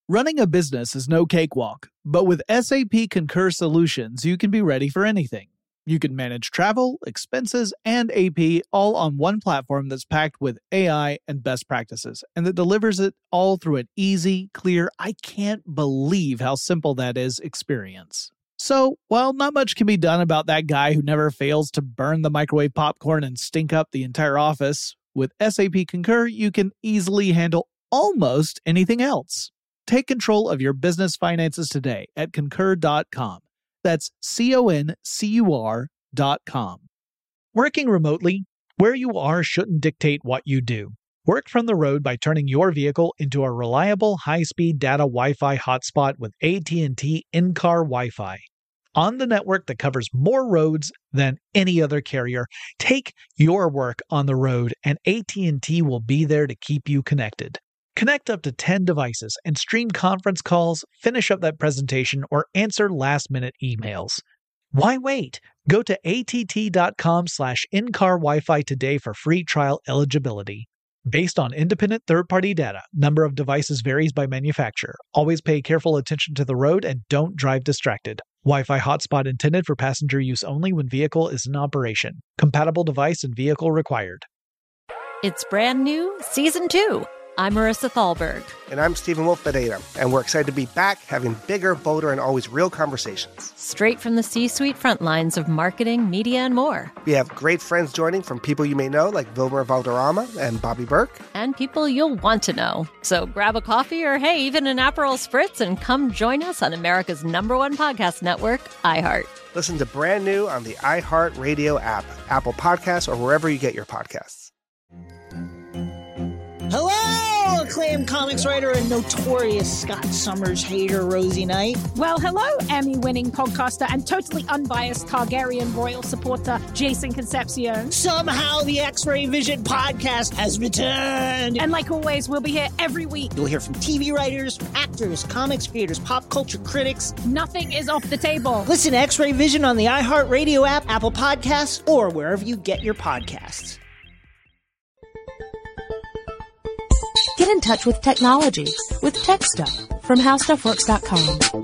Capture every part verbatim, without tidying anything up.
Running a business is no cakewalk, but with S A P Concur Solutions, you can be ready for anything. You can manage travel, expenses, and A P all on one platform that's packed with A I and best practices, and that delivers it all through an easy, clear, I can't believe how simple that is experience. So, while not much can be done about that guy who never fails to burn the microwave popcorn and stink up the entire office, with S A P Concur, you can easily handle almost anything else. Take control of your business finances today at concur dot com. That's C O N C U R dot com. Working remotely, where you are shouldn't dictate what you do. Work from the road by turning your vehicle into a reliable high-speed data Wi-Fi hotspot with A T and T in-car Wi-Fi. On the network that covers more roads than any other carrier, take your work on the road and A T and T will be there to keep you connected. Connect up to ten devices and stream conference calls, finish up that presentation, or answer last-minute emails. Why wait? Go to A T T dot com slash in-car Wi-Fi today for free trial eligibility. Based on independent third-party data, number of devices varies by manufacturer. Always pay careful attention to the road and don't drive distracted. Wi-Fi hotspot intended for passenger use only when vehicle is in operation. Compatible device and vehicle required. It's brand new, season two. I'm Marissa Thalberg. And I'm Stephen Wolf Pereira, and we're excited to be back having bigger, bolder, and always real conversations. Straight from the C-suite front lines of marketing, media, and more. We have great friends joining from people you may know, like Wilmer Valderrama and Bobby Burke. And people you'll want to know. So grab a coffee or, hey, even an Aperol Spritz and come join us on America's number one podcast network, iHeart. Listen to Brand New on the iHeart Radio app, Apple Podcasts, or wherever you get your podcasts. Hello, acclaimed comics writer and notorious Scott Summers hater, Rosie Knight. Well, hello, Emmy-winning podcaster and totally unbiased Targaryen royal supporter, Jason Concepcion. Somehow the X-Ray Vision podcast has returned. And like always, we'll be here every week. You'll hear from T V writers, actors, comics creators, pop culture critics. Nothing is off the table. Listen to X-Ray Vision on the iHeart Radio app, Apple Podcasts, or wherever you get your podcasts. Get in touch with technology with Tech Stuff from how stuff works dot com.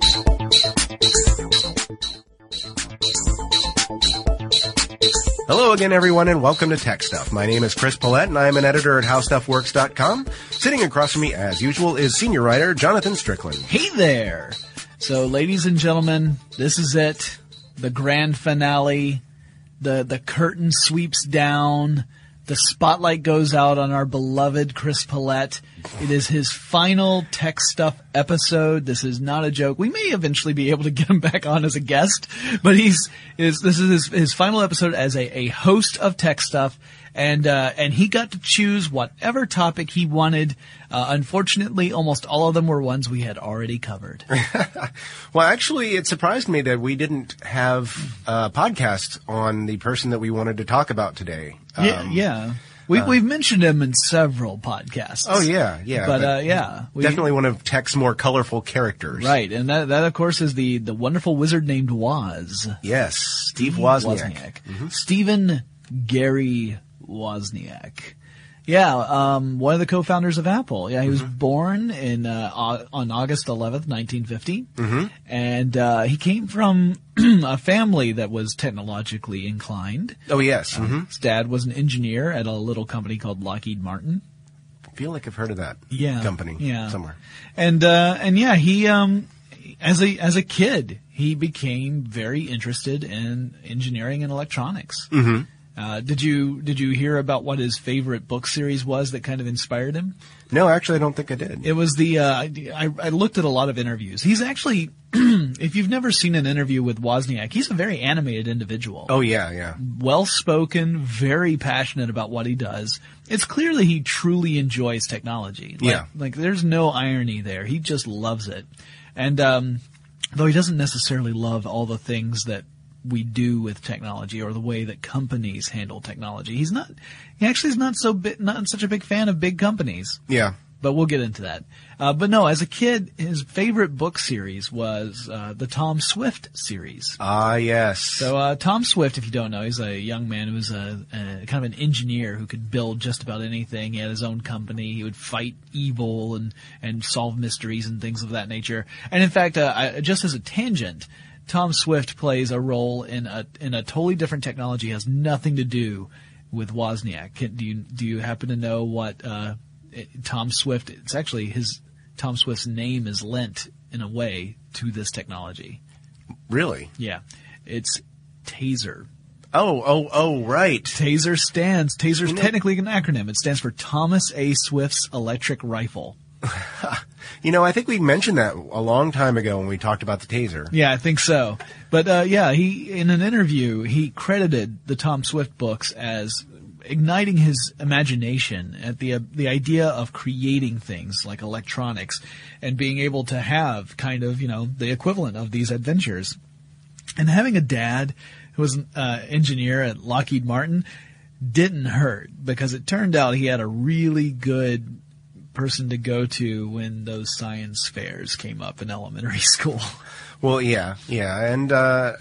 Hello again, everyone, and welcome to Tech Stuff. My name is Chris Pollette, and I am an editor at how stuff works dot com. Sitting across from me, as usual, is senior writer Jonathan Strickland. Hey there! So, ladies and gentlemen, this is it. The grand finale. The, the curtain sweeps down. The spotlight goes out on our beloved Chris Pollette. It is his final Tech Stuff episode. This is not a joke. We may eventually be able to get him back on as a guest, but he's is this is his, his final episode as a, a host of Tech Stuff, and uh, and he got to choose whatever topic he wanted. Uh, unfortunately, almost all of them were ones we had already covered. Well, actually, it surprised me that we didn't have a podcast on the person that we wanted to talk about today. Yeah, um, yeah. We, uh, we've mentioned him in several podcasts. Oh, yeah, yeah. But, but uh, yeah. We, definitely one of Tech's more colorful characters. Right, and that, that of course, is the, the wonderful wizard named Woz. Yes, Steve Wozniak. Wozniak. Mm-hmm. Stephen Gary Wozniak. Yeah, um, one of the co-founders of Apple. Yeah, he was mm-hmm. born in uh, on August eleventh, nineteen fifty, mm-hmm. and uh, he came from a family that was technologically inclined. Oh, yes. Uh, mm-hmm. His dad was an engineer at a little company called Lockheed Martin. I feel like I've heard of that yeah, company yeah. somewhere. And uh, and yeah, he um, as a as a kid, he became very interested in engineering and electronics. Mm-hmm. Uh, did you did you hear about what his favorite book series was that kind of inspired him? No, actually, I don't think I did. It was the uh, I, I looked at a lot of interviews. He's actually, if you've never seen an interview with Wozniak, he's a very animated individual. Oh yeah, yeah. Well spoken, very passionate about what he does. It's clear that he truly enjoys technology. Like, yeah, like there's no irony there. He just loves it, and um, though he doesn't necessarily love all the things that we do with technology or the way that companies handle technology. He's not, he actually is not so big, not such a big fan of big companies. Yeah. but we'll get into that. Uh, but no, as a kid, his favorite book series was uh, the Tom Swift series. Ah, yes. So uh, Tom Swift, if you don't know, he's a young man who was a, a kind of an engineer who could build just about anything. He had his own company. He would fight evil and, and solve mysteries and things of that nature. And in fact, uh, I, just as a tangent, Tom Swift plays a role in a in a totally different technology. It has nothing to do with Wozniak. Can, do you do you happen to know what uh, it, Tom Swift? It's actually his Tom Swift's name is lent in a way to this technology. Really? Yeah, it's Taser. Oh, oh, oh, right. Taser stands. Taser's You know- technically an acronym. It stands for Thomas A. Swift's Electric Rifle. You know, I think we mentioned that a long time ago when we talked about the Taser. Yeah, I think so. But uh, yeah, he in an interview he credited the Tom Swift books as igniting his imagination at the uh, the idea of creating things like electronics and being able to have kind of, you know, the equivalent of these adventures. And having a dad who was an uh, engineer at Lockheed Martin didn't hurt, because it turned out he had a really good person to go to when those science fairs came up in elementary school. Well, yeah, yeah, and uh,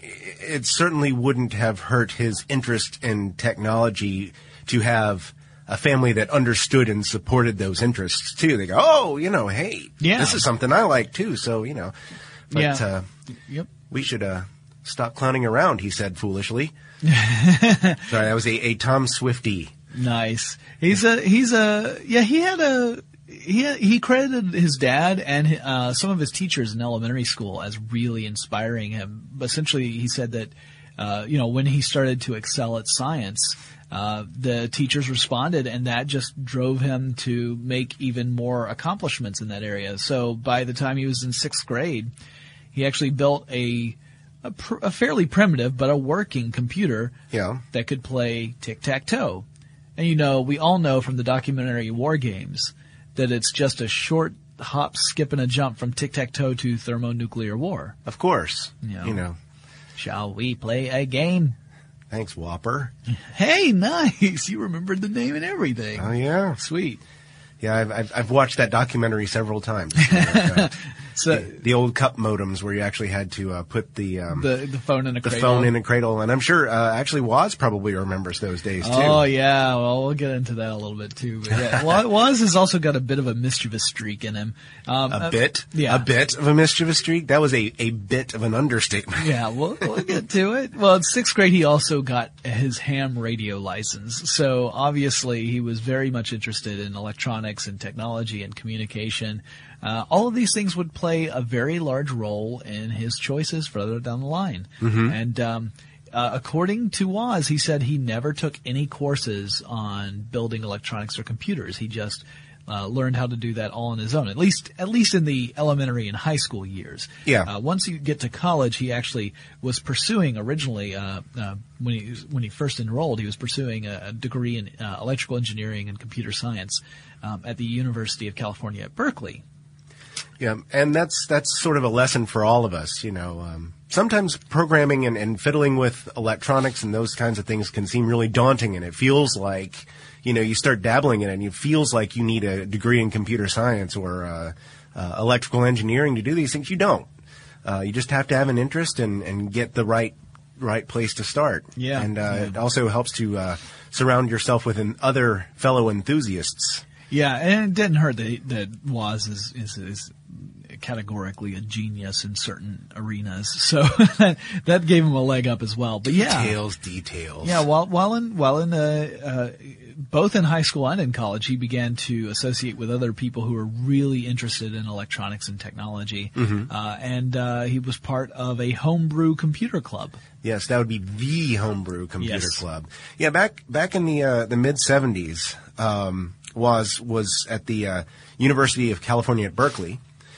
it certainly wouldn't have hurt his interest in technology to have a family that understood and supported those interests too. They go, oh, you know, hey, Yeah. this is something I like too, so, you know. But Yeah. uh, Yep. we should uh, stop clowning around, he said foolishly. Sorry, that was a, a Tom Swiftie. Nice. He's a, he's a, yeah, he had a, he, he credited his dad and uh, some of his teachers in elementary school as really inspiring him. But essentially, he said that, uh, you know, when he started to excel at science, uh, the teachers responded, and that just drove him to make even more accomplishments in that area. So by the time he was in sixth grade, he actually built a, a, pr- a fairly primitive but a working computer Yeah. that could play tic-tac-toe. And you know, we all know from the documentary War Games that it's just a short hop, skip, and a jump from tic-tac-toe to thermonuclear war. Of course. Yeah. You know. Shall we play a game? Thanks, Whopper. Hey, nice. You remembered the name and everything. Oh, yeah. Sweet. Yeah, I've, I've, I've watched that documentary several times. Uh, So the, the old cup modems where you actually had to uh, put the um, the the phone in a the cradle. phone in a cradle, and I'm sure uh, actually Woz probably remembers those days too. Oh yeah, well we'll get into that a little bit too. But yeah, Wa- Woz has also got a bit of a mischievous streak in him. Um, A uh, bit, yeah. a bit of a mischievous streak. That was a, a bit of an understatement. Yeah, we'll, we'll get to it. Well, in sixth grade, he also got his ham radio license. So obviously, he was very much interested in electronics and technology and communication. Uh, all of these things would play a very large role in his choices further down the line. Mm-hmm. And um, uh, according to Woz, he said he never took any courses on building electronics or computers. He just Uh, learned how to do that all on his own, at least at least in the elementary and high school years. Yeah. Uh, once you get to college, he actually was pursuing originally uh, uh, when he when he first enrolled, he was pursuing a, a degree in uh, electrical engineering and computer science um, at the University of California at Berkeley. Yeah, and that's that's sort of a lesson for all of us. You know, um, sometimes programming and, and fiddling with electronics and those kinds of things can seem really daunting, and it feels like, you know, you start dabbling in it and it feels like you need a degree in computer science or uh, uh, electrical engineering to do these things. You don't. Uh, you just have to have an interest and, and get the right right place to start. Yeah. And uh, Yeah. it also helps to uh, surround yourself with an other fellow enthusiasts. Yeah, and it didn't hurt that, that Woz is, is, is categorically a genius in certain arenas, so that gave him a leg up as well. But yeah, Details, details. yeah. While while in while in uh, uh, both in high school and in college, he began to associate with other people who were really interested in electronics and technology, Mm-hmm. uh, and uh, he was part of a homebrew computer club. Yes, that would be the homebrew computer Yes. club. Yeah, back back in the uh, the mid seventies, um, was was at the uh, University of California at Berkeley,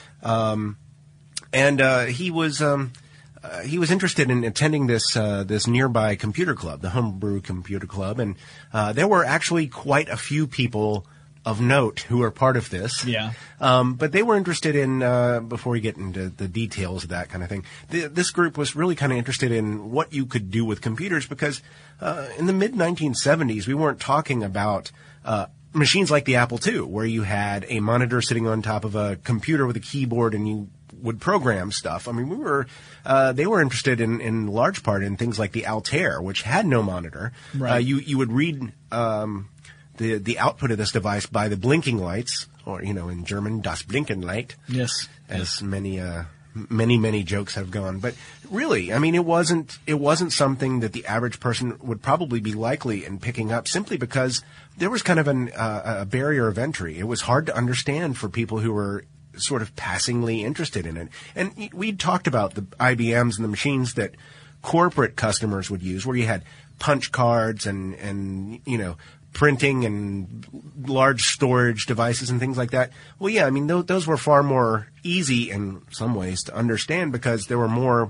um, and uh, he was um, uh, he was interested in attending this uh, this nearby computer club, the homebrew computer club, and uh, there were actually quite a few people of note who are part of this. Yeah. Um, but they were interested in, uh, before we get into the details of that kind of thing, th- this group was really kind of interested in what you could do with computers because uh, in the mid nineteen seventies, we weren't talking about uh, machines like the Apple two, where you had a monitor sitting on top of a computer with a keyboard and you would program stuff. I mean, we were, uh, they were interested in, in large part in things like the Altair, which had no monitor. Right. Uh, you, you would read, um, the, the output of this device by the blinking lights, or, you know, in German, das Blinkenlight. Yes. As yes. many, uh, many, many jokes have gone. But really, I mean, it wasn't, it wasn't something that the average person would probably be likely in picking up, simply because there was kind of an, uh, a barrier of entry. It was hard to understand for people who were sort of passingly interested in it. And we talked about the I B Ms and the machines that corporate customers would use, where you had punch cards and, and, you know, printing and large storage devices and things like that. Well, yeah, I mean, th- those were far more easy in some ways to understand, because there were more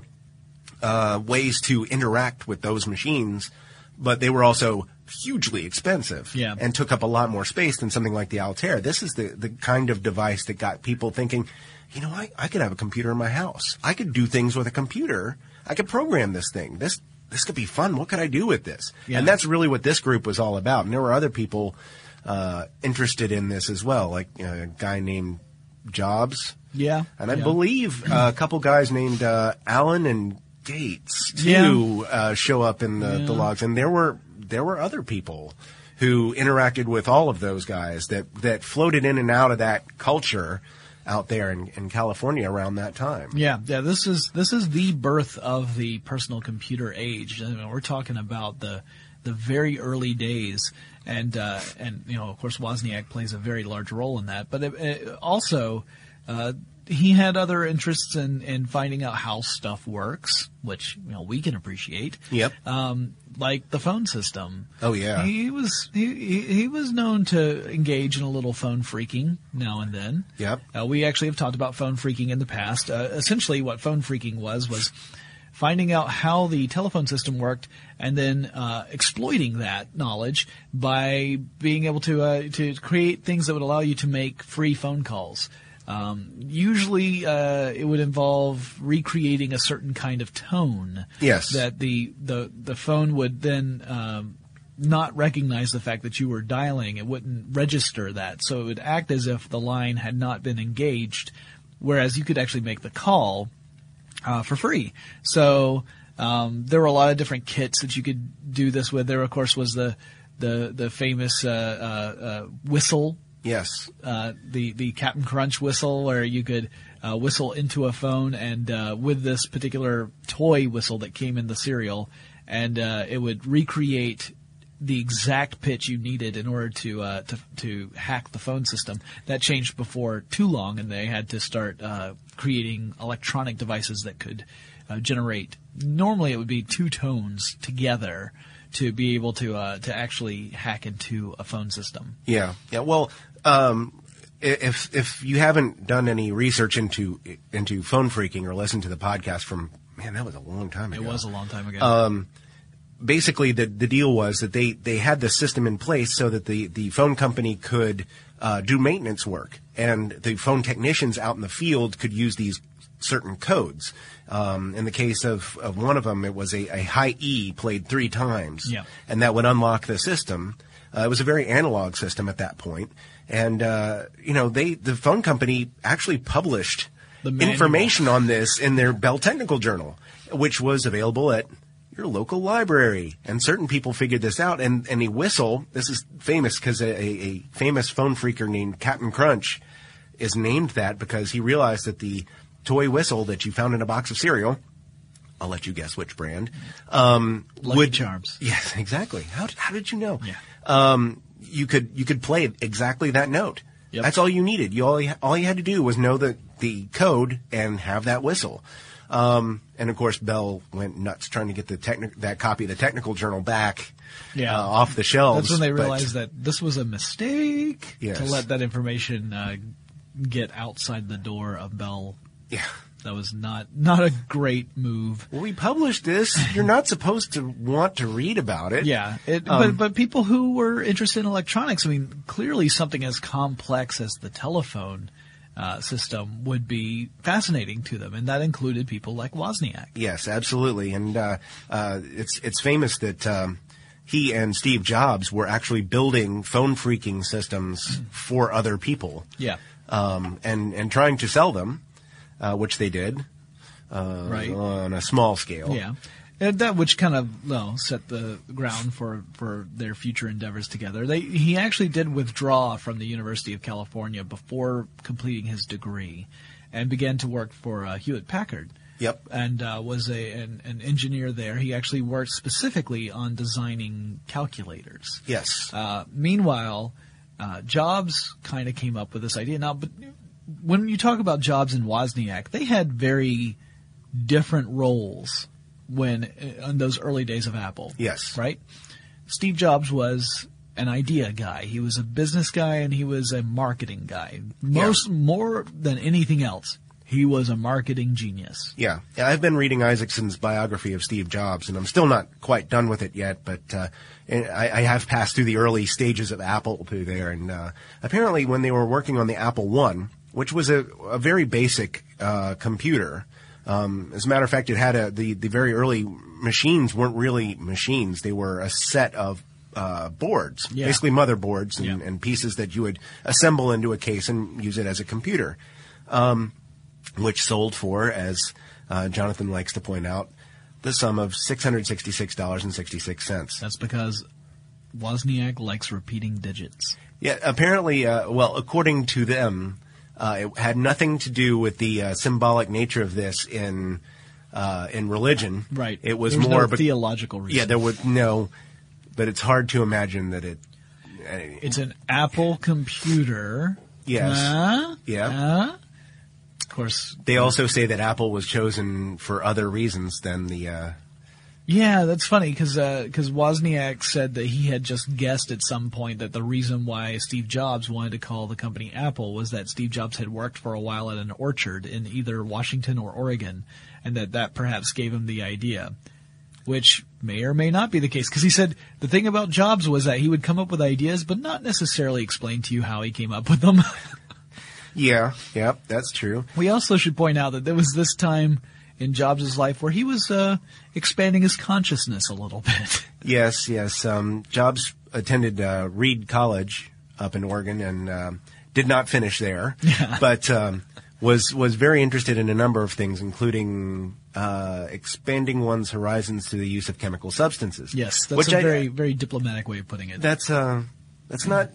uh, ways to interact with those machines, but they were also hugely expensive, yeah, and took up a lot more space than something like the Altair. This is the, the kind of device that got people thinking, you know, I, I could have a computer in my house. I could do things with a computer. I could program this thing. This this could be fun. What could I do with this? Yeah. And that's really what this group was all about. And there were other people uh, interested in this as well, like uh, a guy named Jobs. Yeah. And I yeah. believe uh, a couple guys named uh, Allen and Gates, too, yeah. uh, show up in the, yeah. the logs. And there were there were other people who interacted with all of those guys that, that floated in and out of that culture out there in, in California around that time. Yeah, yeah. This is this is the birth of the personal computer age. I mean, we're talking about the the very early days, and uh, and you know, of course, Wozniak plays a very large role in that. But it, it also, uh, he had other interests in, in finding out how stuff works, which you know we can appreciate. Yep. Um, like the phone system. Oh yeah. He was he, he he was known to engage in a little phone freaking now and then. Yep. Uh, we actually have talked about phone freaking in the past. Uh, essentially, what phone freaking was was finding out how the telephone system worked and then uh, exploiting that knowledge by being able to uh, to create things that would allow you to make free phone calls. Um, usually, uh, it would involve recreating a certain kind of tone. Yes. That the, the, the phone would then, um, not recognize the fact that you were dialing. It wouldn't register that. So it would act as if the line had not been engaged, whereas you could actually make the call, uh, for free. So, um, there were a lot of different kits that you could do this with. There, of course, was the, the, the famous, uh, uh, uh whistle. Yes. Uh, the, the Captain Crunch whistle, where you could uh, whistle into a phone, and uh, with this particular toy whistle that came in the cereal, and uh, it would recreate the exact pitch you needed in order to uh, to to hack the phone system. That changed before too long, and they had to start uh, creating electronic devices that could uh, generate. Normally, it would be two tones together to be able to uh, to actually hack into a phone system. Yeah. Yeah. Well, um, if if you haven't done any research into into phone freaking or listened to the podcast from, man, that was a long time ago. It was a long time ago. Um, basically, the the deal was that they they had the system in place so that the the phone company could uh, do maintenance work, and the phone technicians out in the field could use these certain codes. Um, in the case of, of one of them, it was a, a high E played three times, yeah. and that would unlock the system. Uh, it was a very analog system at that point. And, uh, you know, they, the phone company actually published the information on this in their Bell Technical Journal, which was available at your local library. And certain people figured this out. And, and a whistle, this is famous because a, a famous phone freaker named Captain Crunch is named that because he realized that the toy whistle that you found in a box of cereal, I'll let you guess which brand, um, Lucky would, Charms. Yes, exactly. How, how did you know? Yeah. Um, you could, you could play exactly that note. Yep. That's all you needed. You all, you, all you had to do was know the, the code and have that whistle. Um, and of course, Bell went nuts trying to get the techni- that copy of the Technical Journal back, yeah. uh, off the shelves. That's when they but, realized that this was a mistake yes. to let that information, uh, get outside the door of Bell. Yeah. That was not not a great move. Well, we published this. You're not supposed to want to read about it. Yeah, it, um, but but people who were interested in electronics, I mean, clearly something as complex as the telephone uh, system would be fascinating to them, and that included people like Wozniak. Yes, absolutely, and uh, uh, it's it's famous that um, he and Steve Jobs were actually building phone phreaking systems for other people. Yeah. Um, and, and trying to sell them, uh, which they did, uh, right. on a small scale. Yeah. And that which kind of well, set the ground for, for their future endeavors together. They, he actually did withdraw from the University of California before completing his degree and began to work for uh, Hewlett-Packard. Yep. And uh, was a an, an engineer there. He actually worked specifically on designing calculators. Yes. Uh, meanwhile, uh, Jobs kind of came up with this idea. Now, but when you talk about Jobs and Wozniak, they had very different roles when in those early days of Apple. Yes. Right? Steve Jobs was an idea guy. He was a business guy and he was a marketing guy. Most, Yeah. more than anything else, he was a marketing genius. Yeah. yeah. I've been reading Isaacson's biography of Steve Jobs, and I'm still not quite done with it yet, but uh, I, I have passed through the early stages of Apple through there. And uh, apparently when they were working on the Apple One, which was a, a very basic uh, computer, um, as a matter of fact, it had a, the, the very early machines weren't really machines. They were a set of uh, boards, Yeah. basically motherboards and, Yeah. and pieces that you would assemble into a case and use it as a computer. Um, which sold for, as uh, Jonathan likes to point out, the sum of six hundred sixty-six dollars and sixty-six cents. That's because Wozniak likes repeating digits. Yeah, apparently, uh, well, according to them, uh, it had nothing to do with the uh, symbolic nature of this in uh, in religion. Right. It was There was more no of a theological reason. Yeah, there would no, but it's hard to imagine that it. Uh, It's an Apple computer. Yes. Uh, Yeah. uh, of course. They also say that Apple was chosen for other reasons than the. Uh, Yeah, that's funny because because Wozniak said that he had just guessed at some point that the reason why Steve Jobs wanted to call the company Apple was that Steve Jobs had worked for a while at an orchard in either Washington or Oregon, and that that perhaps gave him the idea, which may or may not be the case. Because he said the thing about Jobs was that he would come up with ideas, but not necessarily explain to you how he came up with them. yeah, yeah, that's true. We also should point out that there was this time in Jobs' life where he was uh, expanding his consciousness a little bit. Yes, yes. Um, Jobs attended uh, Reed College up in Oregon and um, did not finish there, Yeah. but um, was was very interested in a number of things, including uh, expanding one's horizons to the use of chemical substances. Yes, that's which a I- very, very diplomatic way of putting it. That's uh, that's not.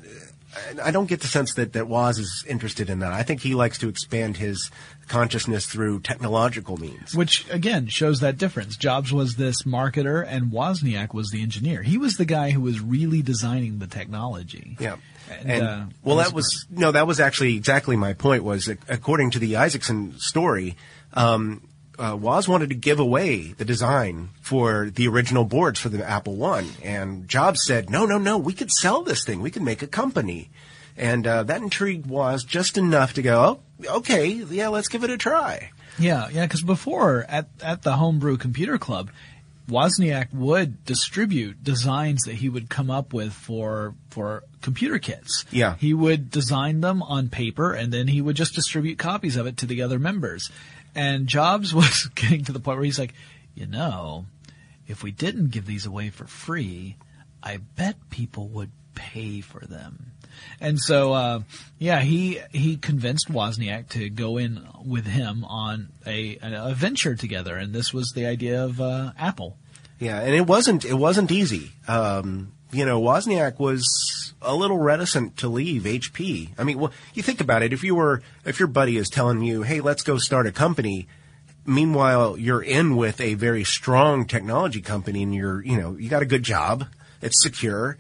I don't get the sense that, that Woz is interested in that. I think he likes to expand his consciousness through technological means. Which, again, shows that difference. Jobs was this marketer, and Wozniak was the engineer. He was the guy who was really designing the technology. Yeah. And, And, uh, well, vice that was, no, that was actually exactly my point was, that according to the Isaacson story, um, uh, Woz wanted to give away the design for the original boards for the Apple One. And Jobs said, no, no, no, we could sell this thing. We could make a company. And uh, that intrigued Woz just enough to go, oh, okay, yeah, let's give it a try. Yeah, yeah, because before, at, at the Homebrew Computer Club, Wozniak would distribute designs that he would come up with for for computer kits. Yeah. He would design them on paper, and then he would just distribute copies of it to the other members. And Jobs was getting to the point where he's like, you know, if we didn't give these away for free, I bet people would pay for them. And so, uh, yeah, he he convinced Wozniak to go in with him on a, a venture together, and this was the idea of uh, Apple. Yeah, and it wasn't it wasn't easy. Um, you know, Wozniak was a little reticent to leave H P. I mean, well, you think about it. If you were if your buddy is telling you, "Hey, let's go start a company," meanwhile you're in with a very strong technology company, and you're you know you got a good job, it's secure.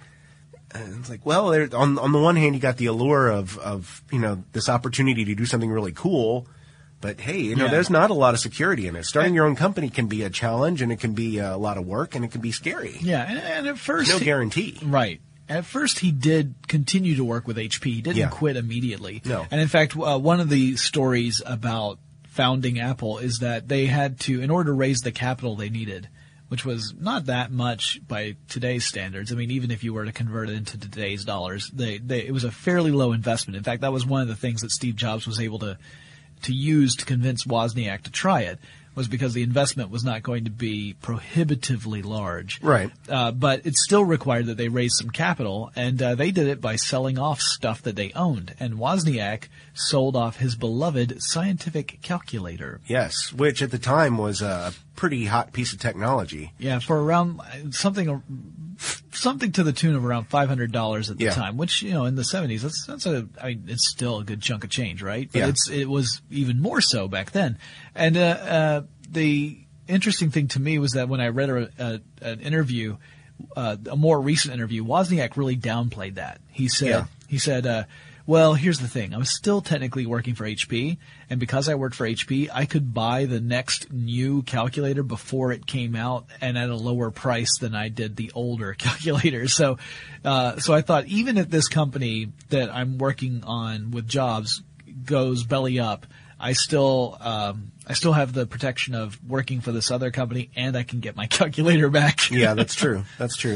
And it's like, well, there, on on the one hand, you got the allure of of you know this opportunity to do something really cool. But hey, you know, Yeah. there's not a lot of security in it. Starting your own company can be a challenge, and it can be a lot of work, and it can be scary. Yeah, and, and at first, No guarantee. Right. At first, he did continue to work with H P. He didn't Yeah. quit immediately. No. And in fact, uh, one of the stories about founding Apple is that they had to, in order to raise the capital they needed, which was not that much by today's standards. I mean, even if you were to convert it into today's dollars, they, they it was a fairly low investment. In fact, that was one of the things that Steve Jobs was able to to use to convince Wozniak to try it, was because the investment was not going to be prohibitively large. Right. Uh, but it still required that they raise some capital, and uh, they did it by selling off stuff that they owned. And Wozniak sold off his beloved scientific calculator. Yes, which at the time was a pretty hot piece of technology. Yeah, for around something something to the tune of around five hundred dollars at the Yeah. time, which, you know, in the seventies, that's that's a I mean, it's still a good chunk of change, right? But Yeah. it's it was even more so back then. And uh, uh, the interesting thing to me was that when I read a, a, an interview, uh, a more recent interview, Wozniak really downplayed that. He said Yeah. he said. Uh, Well, here's the thing. I was still technically working for H P, and because I worked for H P, I could buy the next new calculator before it came out and at a lower price than I did the older calculator. So, uh, so I thought even if this company that I'm working on with Jobs goes belly up, I still, um, I still have the protection of working for this other company, and I can get my calculator back. Yeah, that's true. That's true.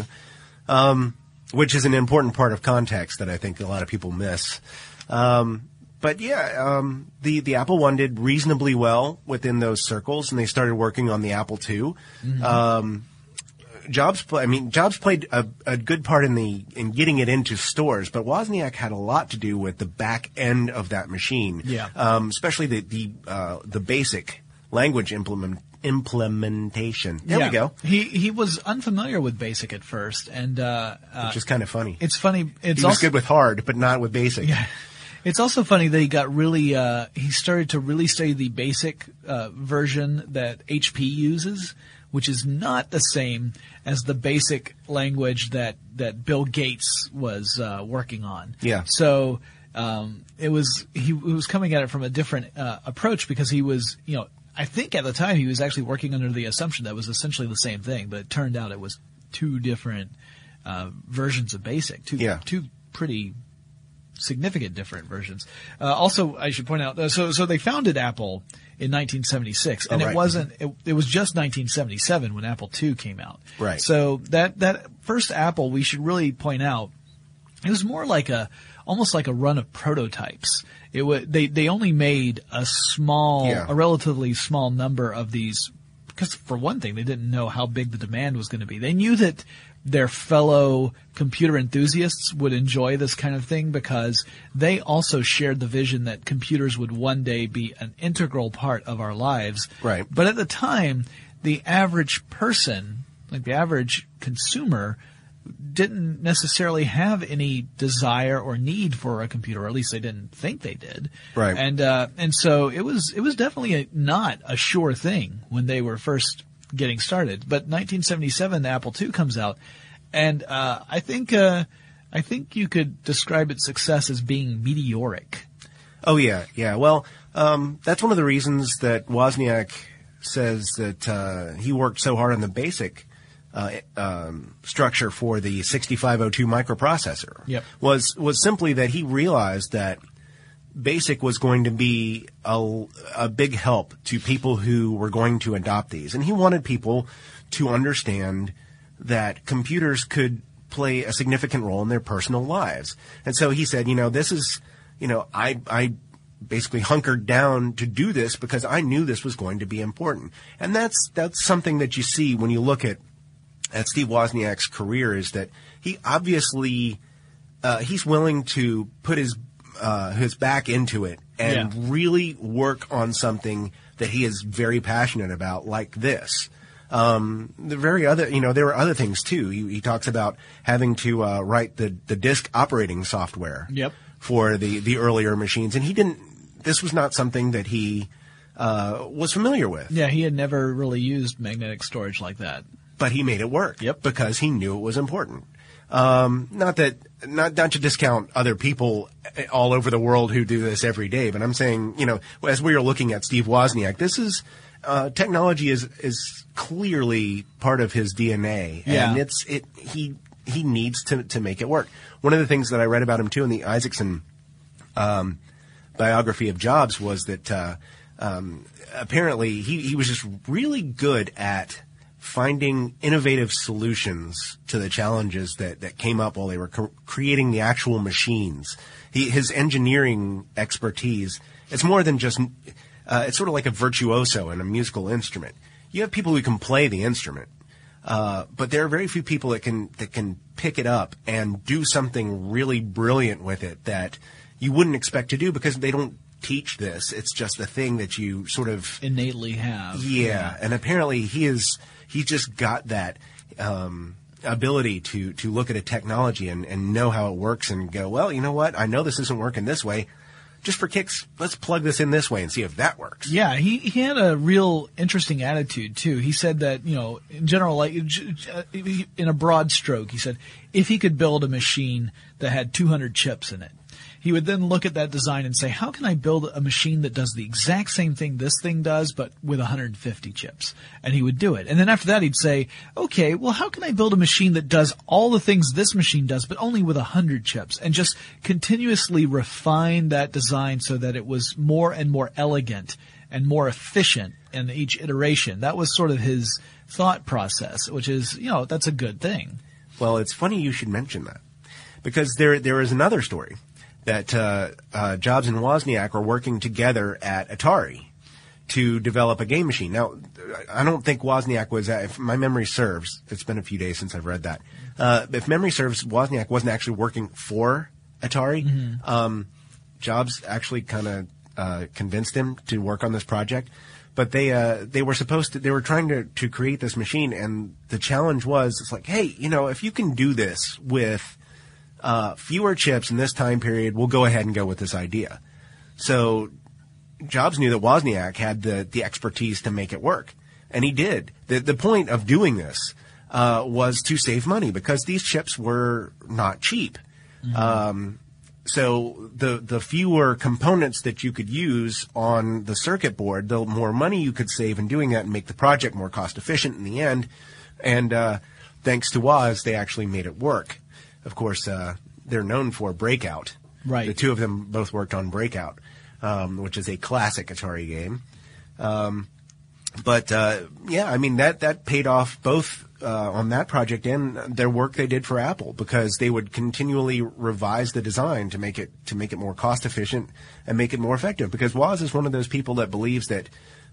Um, which is an important part of context that I think a lot of people miss. Um, but yeah, um, the, the Apple One did reasonably well within those circles, and they started working on the Apple Two. Mm-hmm. Um, Jobs, play, I mean, Jobs played a, a good part in the in getting it into stores, but Wozniak had a lot to do with the back end of that machine. Yeah. Um, especially the the uh, the basic language implement. implementation. There Yeah. we go. He he was unfamiliar with BASIC at first, and uh, uh, Which is kind of funny. it's funny. It's he was also good with hard, but not with basic. Yeah. It's also funny that he got really, uh, he started to really study the BASIC uh, version that H P uses, which is not the same as the BASIC language that, that Bill Gates was uh, working on. Yeah. So um, it was, he, he was coming at it from a different uh, approach because he was, you know, I think at the time he was actually working under the assumption that it was essentially the same thing, but it turned out it was two different uh, versions of BASIC, two, Yeah. two pretty significant different versions. Uh, also, I should point out, uh, so so they founded Apple in nineteen seventy-six, and Oh, it right. wasn't. It, it was just nineteen seventy-seven when Apple two came out. Right. So that that first Apple, we should really point out, it was more like a almost like a run of prototypes. It was they they only made a small, Yeah. a relatively small number of these. Because for one thing, they didn't know how big the demand was going to be. They knew that their fellow computer enthusiasts would enjoy this kind of thing because they also shared the vision that computers would one day be an integral part of our lives. Right. But at the time, the average person, like the average consumer, didn't necessarily have any desire or need for a computer, or at least they didn't think they did. Right. And uh, and so it was it was definitely a, not a sure thing when they were first getting started. But nineteen seventy-seven, the Apple two comes out, and uh, I think uh, I think you could describe its success as being meteoric. Oh yeah, yeah. Well, um, that's one of the reasons that Wozniak says that uh, he worked so hard on the basic uh, um, structure for the sixty-five oh two microprocessor. Yep. Was was simply that he realized that BASIC was going to be a, a big help to people who were going to adopt these, and he wanted people to understand that computers could play a significant role in their personal lives. And so he said, you know, this is, you know, I I basically hunkered down to do this because I knew this was going to be important. And that's that's something that you see when you look at at Steve Wozniak's career, is that he obviously uh, he's willing to put his uh, his back into it and Yeah. really work on something that he is very passionate about, like this. Um, the very other, you know, there were other things too. He, he talks about having to uh, write the the disk operating software. Yep. For the the earlier machines, and he didn't. This was not something that he uh, was familiar with. Yeah, he had never really used magnetic storage like that. But he made it work. Yep. Because he knew it was important. Um, not that, not, not to discount other people all over the world who do this every day, but I'm saying, you know, as we are looking at Steve Wozniak, this is, uh, technology is, is clearly part of his D N A. Yeah. And it's, it, he, he needs to, to make it work. One of the things that I read about him too in the Isaacson, um, biography of Jobs was that, uh, um, apparently he, he was just really good at finding innovative solutions to the challenges that, that came up while they were co- creating the actual machines. He, his engineering expertise, it's more than just uh, it's sort of like a virtuoso in a musical instrument. You have people who can play the instrument, uh, but there are very few people that can that can pick it up and do something really brilliant with it that you wouldn't expect to do because they don't teach this. It's just a thing that you sort of innately have. Yeah, yeah. And apparently he is he just got that um, ability to to look at a technology and, and know how it works and go, well, you know what? I know this isn't working this way. Just for kicks, let's plug this in this way and see if that works. Yeah, he, he had a real interesting attitude, too. He said that, you know, in general, like in a broad stroke, he said if he could build a machine that had two hundred chips in it, he would then look at that design and say, how can I build a machine that does the exact same thing this thing does, but with one hundred fifty chips? And he would do it. And then after that, he'd say, okay, well, how can I build a machine that does all the things this machine does, but only with one hundred chips? And just continuously refine that design so that it was more and more elegant and more efficient in each iteration. That was sort of his thought process, which is, you know, that's a good thing. Well, it's funny you should mention that because there there is another story that uh, uh, Jobs and Wozniak were working together at Atari to develop a game machine. Now, I don't think Wozniak was, uh, if my memory serves, it's been a few days since I've read that. Uh, if memory serves, Wozniak wasn't actually working for Atari. Mm-hmm. Um, Jobs actually kind of uh, convinced him to work on this project. But they uh, they were supposed to, they were trying to, to create this machine, and the challenge was, it's like, hey, you know, if you can do this with Uh, fewer chips in this time period, we'll go ahead and go with this idea. So Jobs knew that Wozniak had the, the expertise to make it work. And he did. The, the point of doing this uh, was to save money because these chips were not cheap. Mm-hmm. Um, so the, the fewer components that you could use on the circuit board, the more money you could save in doing that and make the project more cost efficient in the end. And uh, thanks to Woz, they actually made it work. Of course, uh, they're known for Breakout. Right. The two of them both worked on Breakout, um, which is a classic Atari game. Um, but, uh, yeah, I mean, that, that paid off both uh, on that project and their work they did for Apple because they would continually revise the design to make it to make it more cost efficient and make it more effective. Because Woz is one of those people that believes that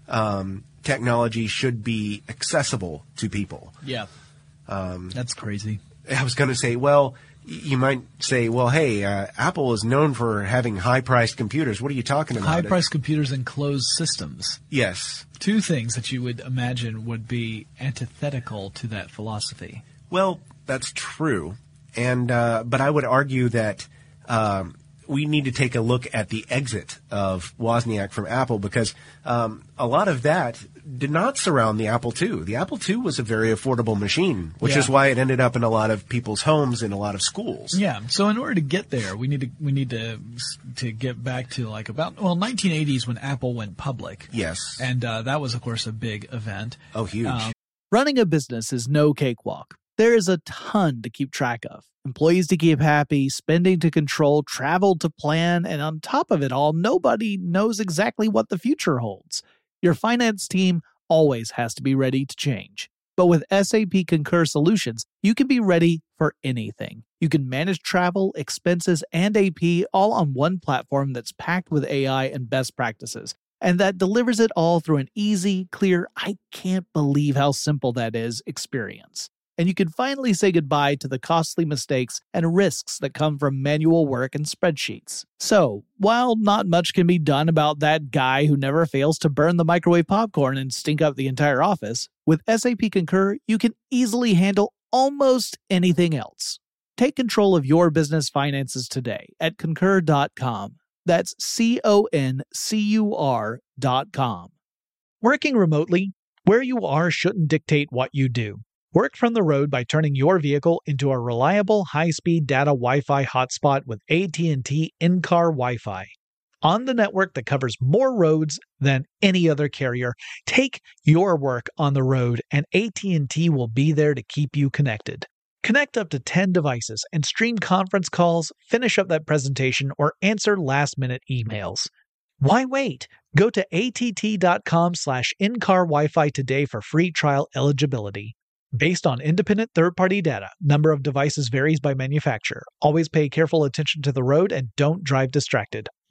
um, technology should be accessible to people. Yeah. Um, That's crazy. I was going to say, well, you might say, well, hey, uh, Apple is known for having high-priced computers. What are you talking about? High-priced computers and closed systems. Yes. Two things that you would imagine would be antithetical to that philosophy. Well, that's true. And uh, but I would argue that um, we need to take a look at the exit of Wozniak from Apple because um, a lot of that did not surround the Apple two. The Apple two was a very affordable machine, which yeah. is why it ended up in a lot of people's homes and a lot of schools. Yeah. So in order to get there, we need to we need to to get back to like about well nineteen eighties when Apple went public. Yes. And uh, that was of course a big event. Oh, huge. Um, Running a business is no cakewalk. There is a ton to keep track of. Employees to keep happy, spending to control, travel to plan, and on top of it all, nobody knows exactly what the future holds. Your finance team always has to be ready to change. But with S A P Concur Solutions, you can be ready for anything. You can manage travel, expenses, and A P all on one platform that's packed with A I and best practices, and that delivers it all through an easy, clear, I can't believe how simple that is experience. And you can finally say goodbye to the costly mistakes and risks that come from manual work and spreadsheets. So, while not much can be done about that guy who never fails to burn the microwave popcorn and stink up the entire office, with S A P Concur, you can easily handle almost anything else. Take control of your business finances today at concur dot com. That's C O N C U R dot com. Working remotely, where you are shouldn't dictate what you do. Work from the road by turning your vehicle into a reliable high-speed data Wi-Fi hotspot with A T and T in-car Wi-Fi. On the network that covers more roads than any other carrier, take your work on the road and A T and T will be there to keep you connected. Connect up to ten devices and stream conference calls, finish up that presentation, or answer last-minute emails. Why wait? Go to A T T dot com slash in-car Wi-Fi today for free trial eligibility. Based on independent third-party data, number of devices varies by manufacturer. Always pay careful attention to the road and don't drive distracted.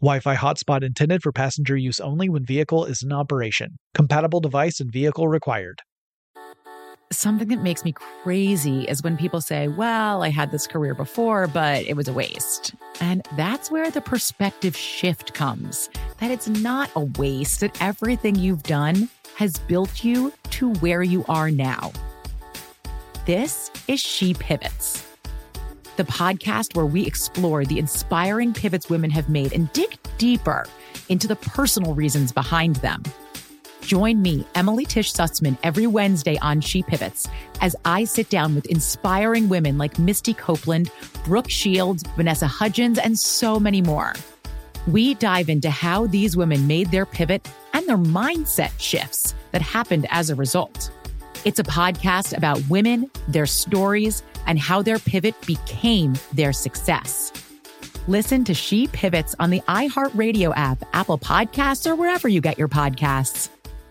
Wi-Fi hotspot intended for passenger use only when vehicle is in operation. Compatible device and vehicle required. Something that makes me crazy is when people say, well, I had this career before, but it was a waste. And that's where the perspective shift comes, that it's not a waste, that everything you've done has built you to where you are now. This is She Pivots, the podcast where we explore the inspiring pivots women have made and dig deeper into the personal reasons behind them. Join me, Emily Tish Sussman, every Wednesday on She Pivots as I sit down with inspiring women like Misty Copeland, Brooke Shields, Vanessa Hudgens, and so many more. We dive into how these women made their pivot and their mindset shifts that happened as a result. It's a podcast about women, their stories, and how their pivot became their success. Listen to She Pivots on the iHeartRadio app, Apple Podcasts, or wherever you get your podcasts.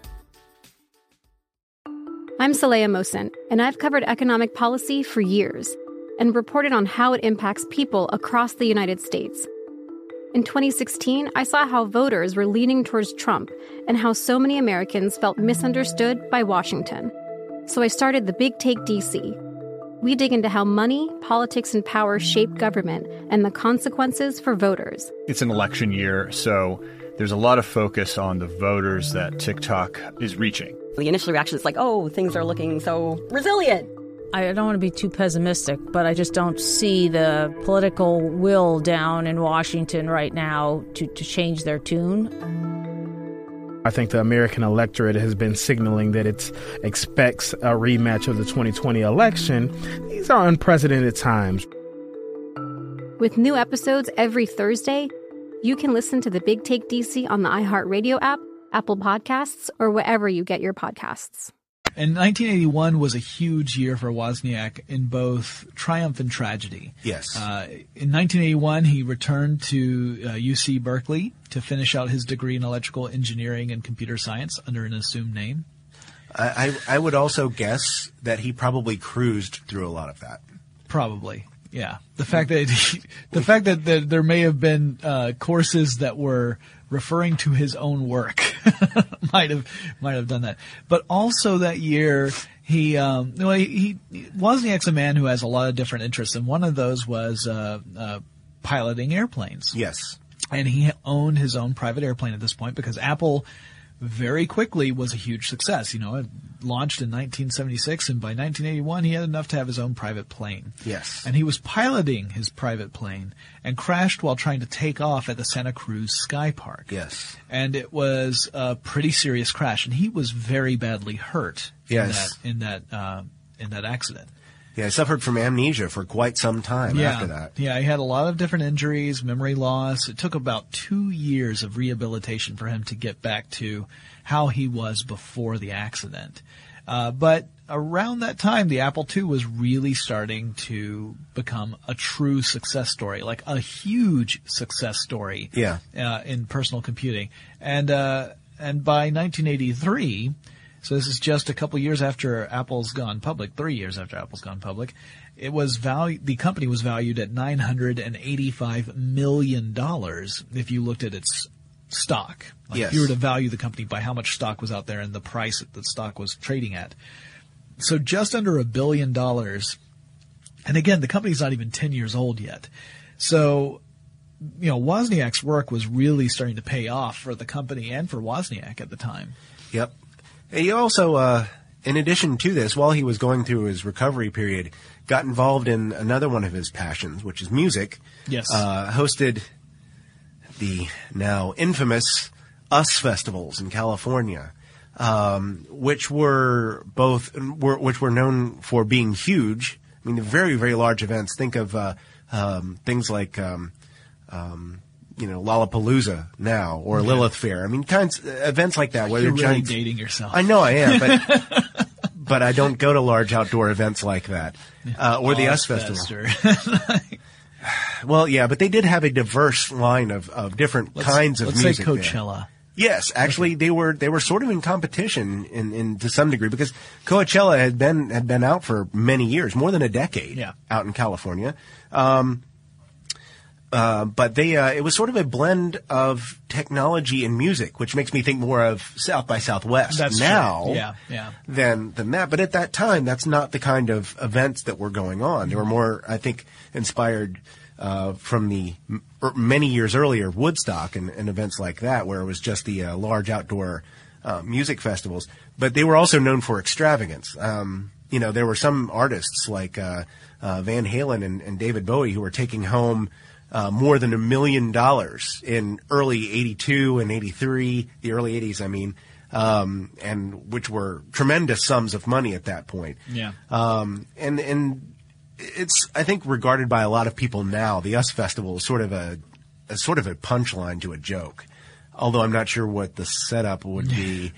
I'm Saleha Mohsin, and I've covered economic policy for years and reported on how it impacts people across the United States. In twenty sixteen, I saw how voters were leaning towards Trump and how so many Americans felt misunderstood by Washington. So I started the Big Take D C. We dig into how money, politics, and power shape government and the consequences for voters. It's an election year, so there's a lot of focus on the voters that TikTok is reaching. The initial reaction is like, oh, things are looking so resilient. I don't want to be too pessimistic, but I just don't see the political will down in Washington right now to, to change their tune. I think the American electorate has been signaling that it expects a rematch of the twenty twenty election. These are unprecedented times. With new episodes every Thursday, you can listen to the Big Take D C on the iHeartRadio app, Apple Podcasts, or wherever you get your podcasts. And nineteen eighty-one was a huge year for Wozniak in both triumph and tragedy. Yes. Uh, in nineteen eighty-one, he returned to uh, U C Berkeley to finish out his degree in electrical engineering and computer science under an assumed name. I, I, I would also guess that he probably cruised through a lot of that. Probably. Yeah. The fact that he, the fact that there, there may have been uh, courses that were referring to his own work might have might have done that. But also that year, he um, well, he, he Wozniak's a man who has a lot of different interests, and one of those was uh, uh, piloting airplanes. Yes, and he owned his own private airplane at this point because Apple very quickly was a huge success. You know, it launched in nineteen seventy-six, and by nineteen eighty-one, he had enough to have his own private plane. Yes. And he was piloting his private plane and crashed while trying to take off at the Santa Cruz Sky Park. Yes. And it was a pretty serious crash, and he was very badly hurt yes. in that, in that, uh, in that accident. Yeah, he suffered from amnesia for quite some time yeah. after that. Yeah, he had a lot of different injuries, memory loss. It took about two years of rehabilitation for him to get back to how he was before the accident. Uh, but around that time, the Apple two was really starting to become a true success story, like a huge success story yeah. uh, in personal computing. And uh, and by nineteen eighty-three... So this is just a couple years after Apple's gone public, three years after Apple's gone public. It was valued, the company was valued at nine hundred eighty-five million dollars if you looked at its stock. Like yes. If you were to value the company by how much stock was out there and the price that the stock was trading at. So just under a billion dollars. And again, the company's not even ten years old yet. So, you know, Wozniak's work was really starting to pay off for the company and for Wozniak at the time. Yep. He also, uh, in addition to this, while he was going through his recovery period, got involved in another one of his passions, which is music. Yes. Uh, hosted the now infamous US festivals in California, um, which were both, were, which were known for being huge. I mean, very, very large events. Think of, uh, um, things like, um, um, you know, Lollapalooza now or yeah. Lilith Fair. I mean, kinds events like that where You're they're really giant, dating yourself. I know I am, but but I don't go to large outdoor events like that uh, or the US Festival. Well, yeah, but they did have a diverse line of, of different let's, kinds of let's music. Let's say Coachella. There. Yes, actually, they were they were sort of in competition in, in to some degree because Coachella had been had been out for many years, more than a decade, yeah. out in California. Um, Uh, but they, uh, it was sort of a blend of technology and music, which makes me think more of South by Southwest That's now true. Yeah, yeah. than, than that. But at that time, that's not the kind of events that were going on. They were more, I think, inspired, uh, from the m- many years earlier Woodstock and, and events like that, where it was just the, uh, large outdoor, uh, music festivals. But they were also known for extravagance. Um, you know, there were some artists like, uh, uh, Van Halen and, and David Bowie who were taking home Uh, more than a million dollars in early eighty-two and eighty-three, the early eighties, I mean, um, and which were tremendous sums of money at that point. Yeah. Um, and, and it's, I think, regarded by a lot of people now, the U S Festival is sort of a, a sort of a punchline to a joke, although I'm not sure what the setup would be.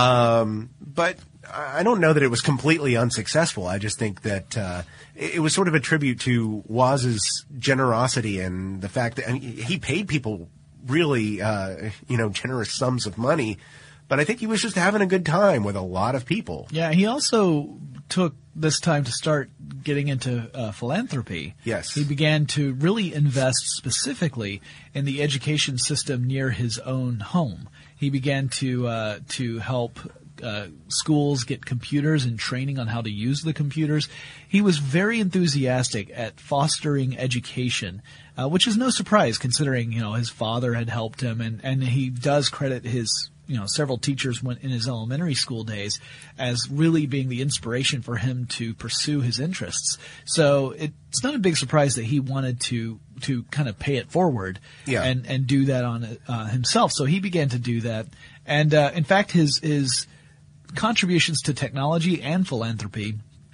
um, but I don't know that it was completely unsuccessful. I just think that uh, it, it was sort of a tribute to Woz's generosity and the fact that I mean, he paid people really, uh, you know, generous sums of money. But I think he was just having a good time with a lot of people. Yeah, he also took this time to start getting into uh, philanthropy. Yes. He began to really invest specifically in the education system near his own home. He began to uh, to help uh, schools get computers and training on how to use the computers. He was very enthusiastic at fostering education, uh, which is no surprise considering, you know, his father had helped him, and, and he does credit his you know, several teachers went in his elementary school days as really being the inspiration for him to pursue his interests. So it's not a big surprise that he wanted to, to kind of pay it forward yeah. and, and do that on uh, himself. So he began to do that. And, uh, in fact, his, his contributions to technology and philanthropy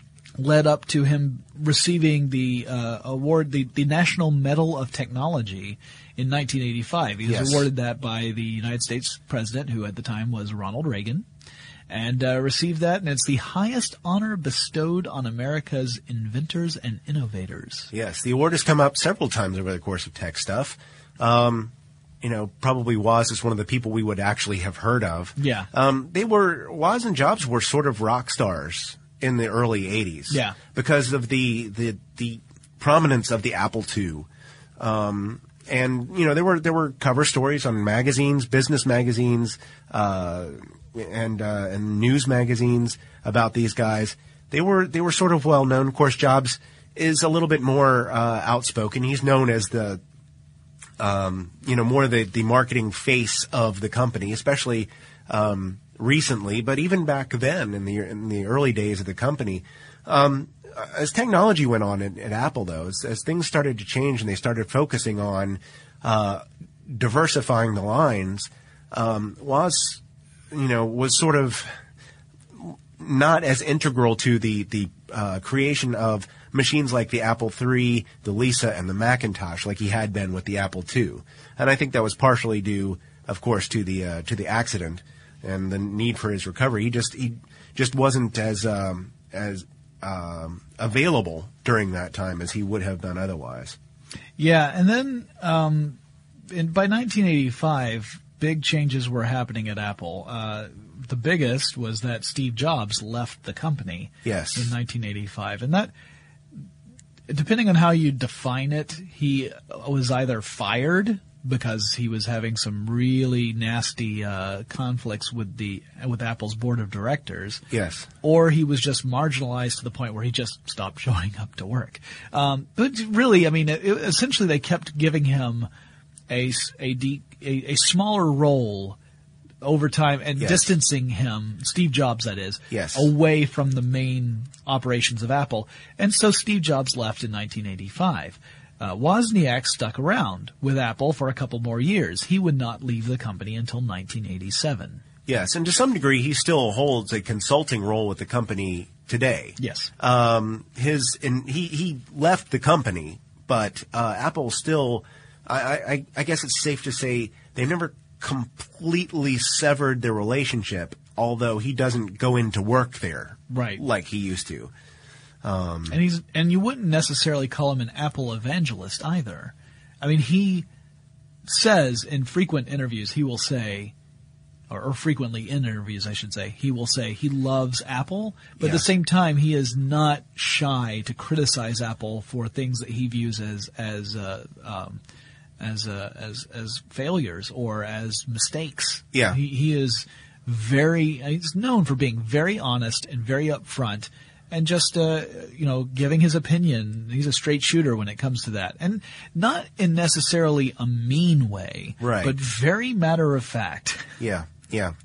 led up to him receiving the, uh, award, the, the National Medal of Technology in nineteen eighty-five. He was yes. awarded that by the United States president, who at the time was Ronald Reagan, and uh, received that, and it's the highest honor bestowed on America's inventors and innovators. Yes, the award has come up several times over the course of Tech Stuff. Um, you know, probably Woz is one of the people we would actually have heard of. Yeah. Um, they were, Woz and Jobs were sort of rock stars in the early eighties. Yeah. Because of the, the, the prominence of the Apple two. Um, And, you know, there were, there were cover stories on magazines, business magazines, uh, and, uh, and news magazines about these guys. They were, they were sort of well known. Of course, Jobs is a little bit more, uh, outspoken. He's known as the, um, you know, more the, the marketing face of the company, especially, um, recently, but even back then in the, in the early days of the company, um, as technology went on at, at Apple, though, as, as things started to change and they started focusing on uh, diversifying the lines, um, was, you know, was sort of not as integral to the the uh, creation of machines like the Apple three, the Lisa, and the Macintosh, like he had been with the Apple two. And I think that was partially due, of course, to the uh, to the accident and the need for his recovery. He just he just wasn't as um, as Um, available during that time as he would have done otherwise. Yeah, and then um, in, by nineteen eighty-five, big changes were happening at Apple. Uh, the biggest was that Steve Jobs left the company yes. in nineteen eighty-five. And that, depending on how you define it, he was either fired because he was having some really nasty uh, conflicts with the with Apple's board of directors. Yes. Or he was just marginalized to the point where he just stopped showing up to work. Um, but really, I mean, it, it, essentially they kept giving him a, a, de, a, a smaller role over time and yes. distancing him, Steve Jobs that is, yes. away from the main operations of Apple. And so Steve Jobs left in nineteen eighty-five. Uh, Wozniak stuck around with Apple for a couple more years. He would not leave the company until nineteen eighty-seven. Yes, and to some degree, he still holds a consulting role with the company today. Yes. Um, his and he he left the company, but uh, Apple still, I, I I guess it's safe to say they never completely severed their relationship. Although he doesn't go into work there, right, like he used to. Um, and he's and you wouldn't necessarily call him an Apple evangelist either. I mean, he says in frequent interviews, he will say, or, or frequently in interviews, I should say, he will say he loves Apple, but yeah. at the same time, he is not shy to criticize Apple for things that he views as as uh, um, as uh, as as failures or as mistakes. Yeah. He, he is very, he's known for being very honest and very upfront and just, uh, you know, giving his opinion. He's a straight shooter when it comes to that. And not in necessarily a mean way, right, but very matter of fact. Yeah, yeah.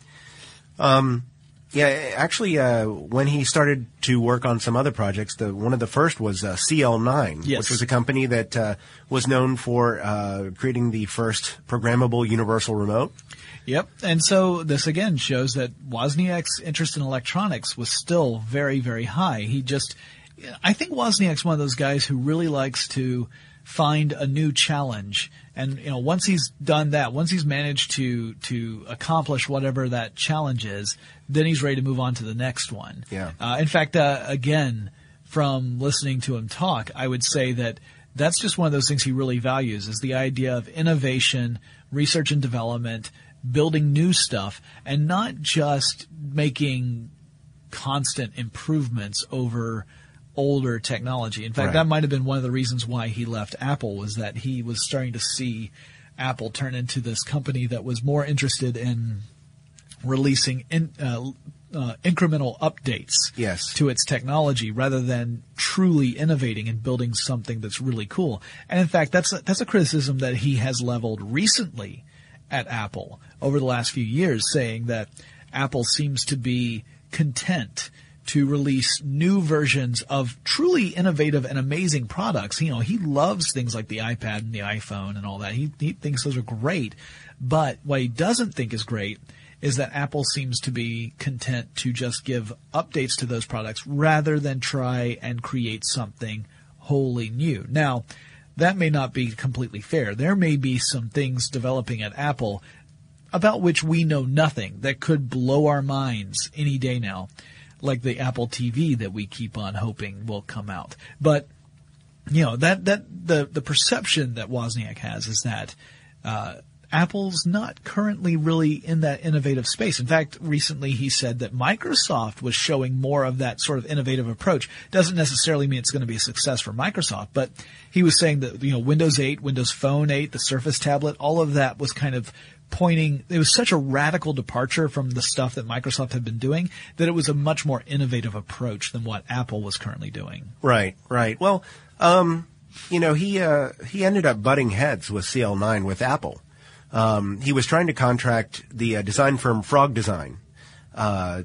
Um, yeah, actually, uh, when he started to work on some other projects, the one of the first was uh, C L nine, yes. which was a company that uh, was known for uh, creating the first programmable universal remote. Yep. And so this again shows that Wozniak's interest in electronics was still very, very high. He just, I think Wozniak's one of those guys who really likes to find a new challenge. And, you know, once he's done that, once he's managed to, to accomplish whatever that challenge is, then he's ready to move on to the next one. Yeah. Uh, in fact, uh, again, from listening to him talk, I would say that that's just one of those things he really values is the idea of innovation, research and development, building new stuff, and not just making constant improvements over older technology. In fact, right. that might have been one of the reasons why he left Apple, was that he was starting to see Apple turn into this company that was more interested in releasing in, uh, uh, incremental updates yes. to its technology rather than truly innovating and building something that's really cool. And in fact, that's a, that's a criticism that he has leveled recently at Apple over the last few years, saying that Apple seems to be content to release new versions of truly innovative and amazing products. You know, he loves things like the iPad and the iPhone and all that. He, he thinks those are great. But what he doesn't think is great is that Apple seems to be content to just give updates to those products rather than try and create something wholly new. Now, that may not be completely fair. There may be some things developing at Apple about which we know nothing that could blow our minds any day now, like the Apple T V that we keep on hoping will come out. But, you know, that, that, the, the perception that Wozniak has is that, uh, Apple's not currently really in that innovative space. In fact, recently he said that Microsoft was showing more of that sort of innovative approach. Doesn't necessarily mean it's going to be a success for Microsoft, but he was saying that, you know, Windows eight, Windows Phone eight, the Surface tablet, all of that was kind of pointing, it was such a radical departure from the stuff that Microsoft had been doing that it was a much more innovative approach than what Apple was currently doing. Right, right. Well, um, you know, he, uh, he ended up butting heads with C L nine with Apple. Um, he was trying to contract the uh, design firm Frog Design, uh,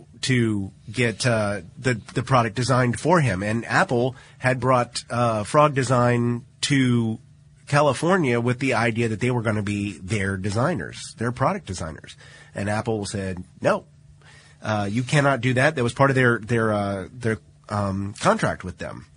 to get, uh, the, the product designed for him. And Apple had brought, uh, Frog Design to California with the idea that they were going to be their designers, their product designers. And Apple said, no, uh, you cannot do that. That was part of their, their, uh, their, um, contract with them.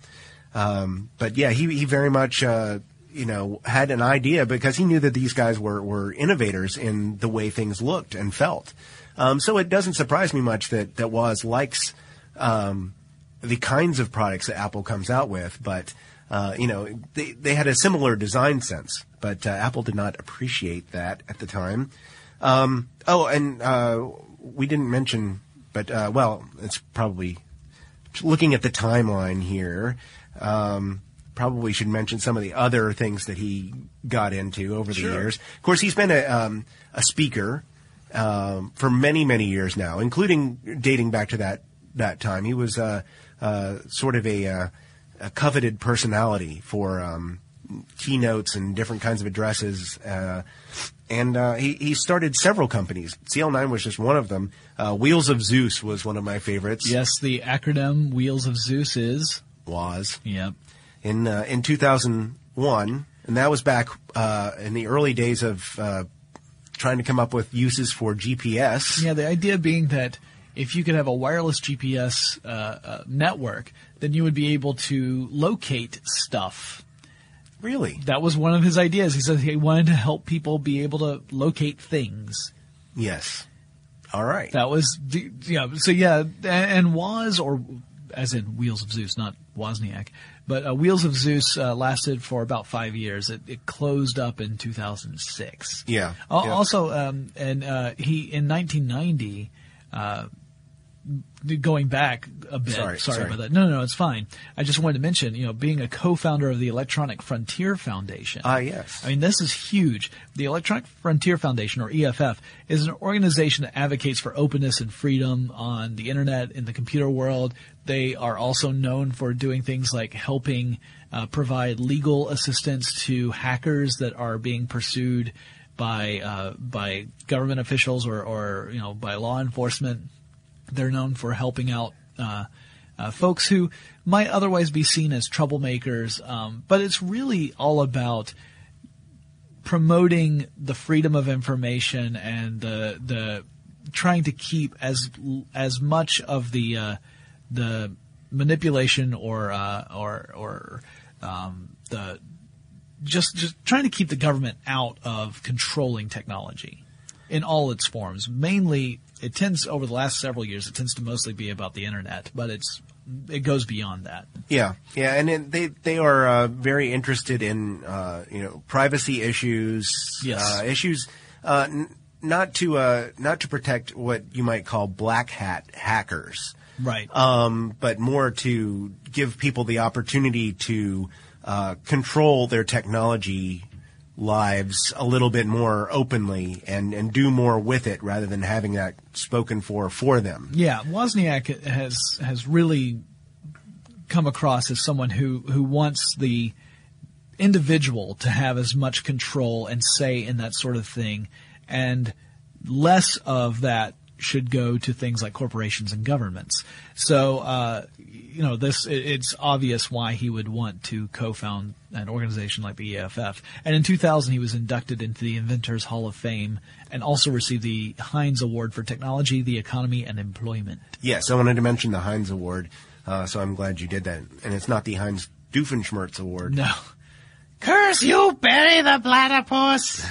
Um, but yeah, he, he very much, uh, you know, had an idea because he knew that these guys were, were innovators in the way things looked and felt. Um, so it doesn't surprise me much that, that Woz likes, um, the kinds of products that Apple comes out with, but, uh, you know, they, they had a similar design sense, but, uh, Apple did not appreciate that at the time. Um, oh, and, uh, we didn't mention, but, uh, well, it's probably looking at the timeline here, um, probably should mention some of the other things that he got into over the Sure. years. Of course, he's been a, um, a speaker, um, for many, many years now, including dating back to that, that time. He was, uh, uh, sort of a, uh, a coveted personality for, um, keynotes and different kinds of addresses. Uh, and, uh, he, he started several companies. C L nine was just one of them. Uh, Wheels of Zeus was one of my favorites. Yes, the acronym Wheels of Zeus is? Was. Yep. In, uh, in two thousand one, and that was back, uh, in the early days of, uh, trying to come up with uses for G P S. Yeah, the idea being that if you could have a wireless G P S, uh, uh, network, then you would be able to locate stuff. Really? That was one of his ideas. He said he wanted to help people be able to locate things. Yes. All right. That was, the- yeah, so yeah, and, and Woz, or as in Wheels of Zeus, not Wozniak, but uh, Wheels of Zeus uh, lasted for about five years. It, it closed up in two thousand six. Yeah. Al- yeah. Also, um, and uh, he in nineteen ninety, uh, going back a bit. Sorry, sorry, sorry. about that. No, no, no, it's fine. I just wanted to mention, you know, being a co-founder of the Electronic Frontier Foundation. Ah, yes. I mean, this is huge. The Electronic Frontier Foundation, or E F F, is an organization that advocates for openness and freedom on the internet, in the computer world. They are also known for doing things like helping uh, provide legal assistance to hackers that are being pursued by uh, by government officials or, or you know by law enforcement. They're known for helping out uh, uh, folks who might otherwise be seen as troublemakers, um, but it's really all about promoting the freedom of information and the the trying to keep as as much of the uh, the manipulation or uh, or or um, the just just trying to keep the government out of controlling technology in all its forms. Mainly, it tends over the last several years, it tends to mostly be about the internet, but it's it goes beyond that. Yeah, yeah, and it, they they are uh, very interested in uh, you know privacy issues, Yes. uh, issues uh, n- not to uh, not to protect what you might call black hat hackers, Right. um, but more to give people the opportunity to uh, control their technology lives a little bit more openly and, and do more with it rather than having that spoken for for them. Yeah, Wozniak has has really come across as someone who, who wants the individual to have as much control and say in that sort of thing, and less of that should go to things like corporations and governments. So, uh, you know, this it, it's obvious why he would want to co-found an organization like the E F F. And in two thousand, he was inducted into the Inventors Hall of Fame and also received the Heinz Award for Technology, the Economy, and Employment. Yes, I wanted to mention the Heinz Award, uh, so I'm glad you did that. And it's not the Heinz Doofenshmirtz Award. No. Curse you, Barry the Platypus!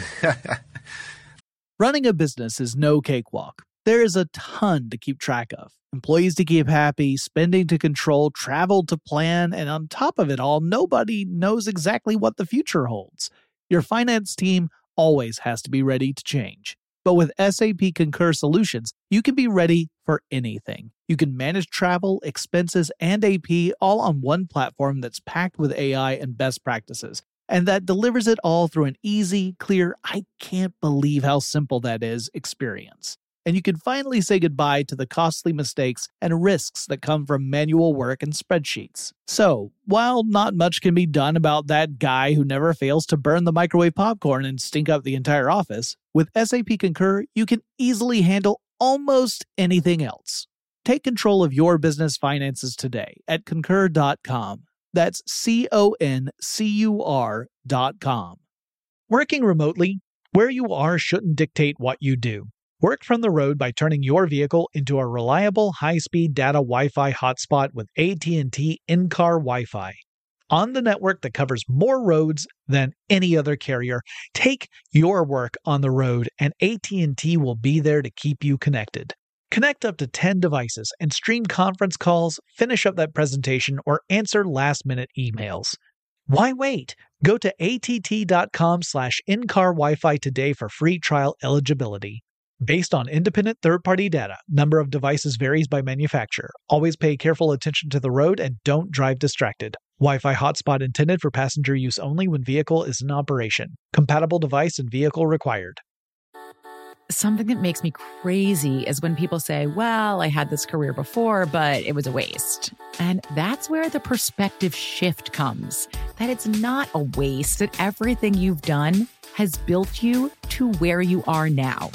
Running a business is no cakewalk. There is a ton to keep track of. Employees to keep happy, spending to control, travel to plan, and on top of it all, nobody knows exactly what the future holds. Your finance team always has to be ready to change. But with S A P Concur Solutions, you can be ready for anything. You can manage travel, expenses, and A P all on one platform that's packed with A I and best practices, and that delivers it all through an easy, clear, I can't believe how simple that is experience. And you can finally say goodbye to the costly mistakes and risks that come from manual work and spreadsheets. So, while not much can be done about that guy who never fails to burn the microwave popcorn and stink up the entire office, with S A P Concur, you can easily handle almost anything else. Take control of your business finances today at concur dot com. That's C O N C U R dot com. Working remotely, where you are shouldn't dictate what you do. Work from the road by turning your vehicle into a reliable high-speed data Wi-Fi hotspot with A T and T in-car Wi-Fi. On the network that covers more roads than any other carrier, take your work on the road and A T and T will be there to keep you connected. Connect up to ten devices and stream conference calls, finish up that presentation, or answer last-minute emails. Why wait? Go to A T T dot com slash in-car Wi-Fi today for free trial eligibility. Based on independent third-party data, number of devices varies by manufacturer. Always pay careful attention to the road and don't drive distracted. Wi-Fi hotspot intended for passenger use only when vehicle is in operation. Compatible device and vehicle required. Something that makes me crazy is when people say, well, I had this career before, but it was a waste. And that's where the perspective shift comes. That it's not a waste, that everything you've done has built you to where you are now.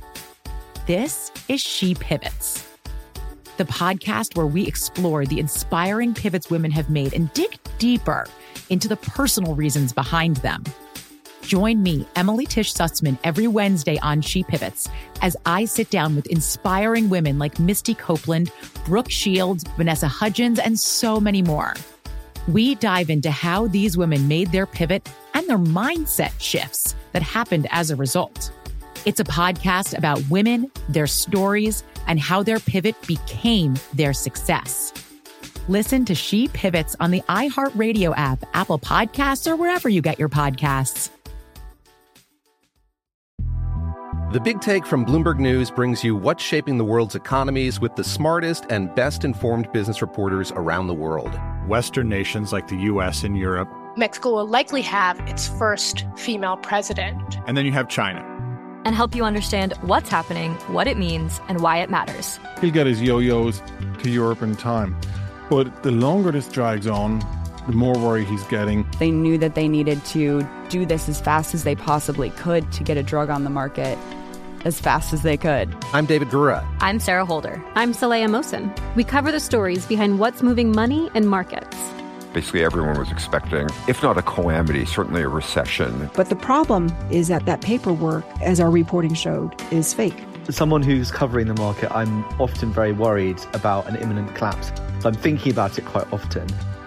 This is She Pivots, the podcast where we explore the inspiring pivots women have made and dig deeper into the personal reasons behind them. Join me, Emily Tish Sussman, every Wednesday on She Pivots as I sit down with inspiring women like Misty Copeland, Brooke Shields, Vanessa Hudgens, and so many more. We dive into how these women made their pivot and their mindset shifts that happened as a result. It's a podcast about women, their stories, and how their pivot became their success. Listen to She Pivots on the iHeartRadio app, Apple Podcasts, or wherever you get your podcasts. The Big Take from Bloomberg News brings you what's shaping the world's economies with the smartest and best-informed business reporters around the world. Western nations like the U S and Europe. Mexico will likely have its first female president. And then you have China. And help you understand what's happening, what it means, and why it matters. He'll get his yo-yos to Europe in time. But the longer this drags on, the more worry he's getting. They knew that they needed to do this as fast as they possibly could to get a drug on the market as fast as they could. I'm David Gura. I'm Sarah Holder. I'm Saleha Mohsen. We cover the stories behind what's moving money and markets. Basically, everyone was expecting, if not a calamity, certainly a recession. But the problem is that that paperwork, as our reporting showed, is fake. As someone who's covering the market, I'm often very worried about an imminent collapse. So I'm thinking about it quite often.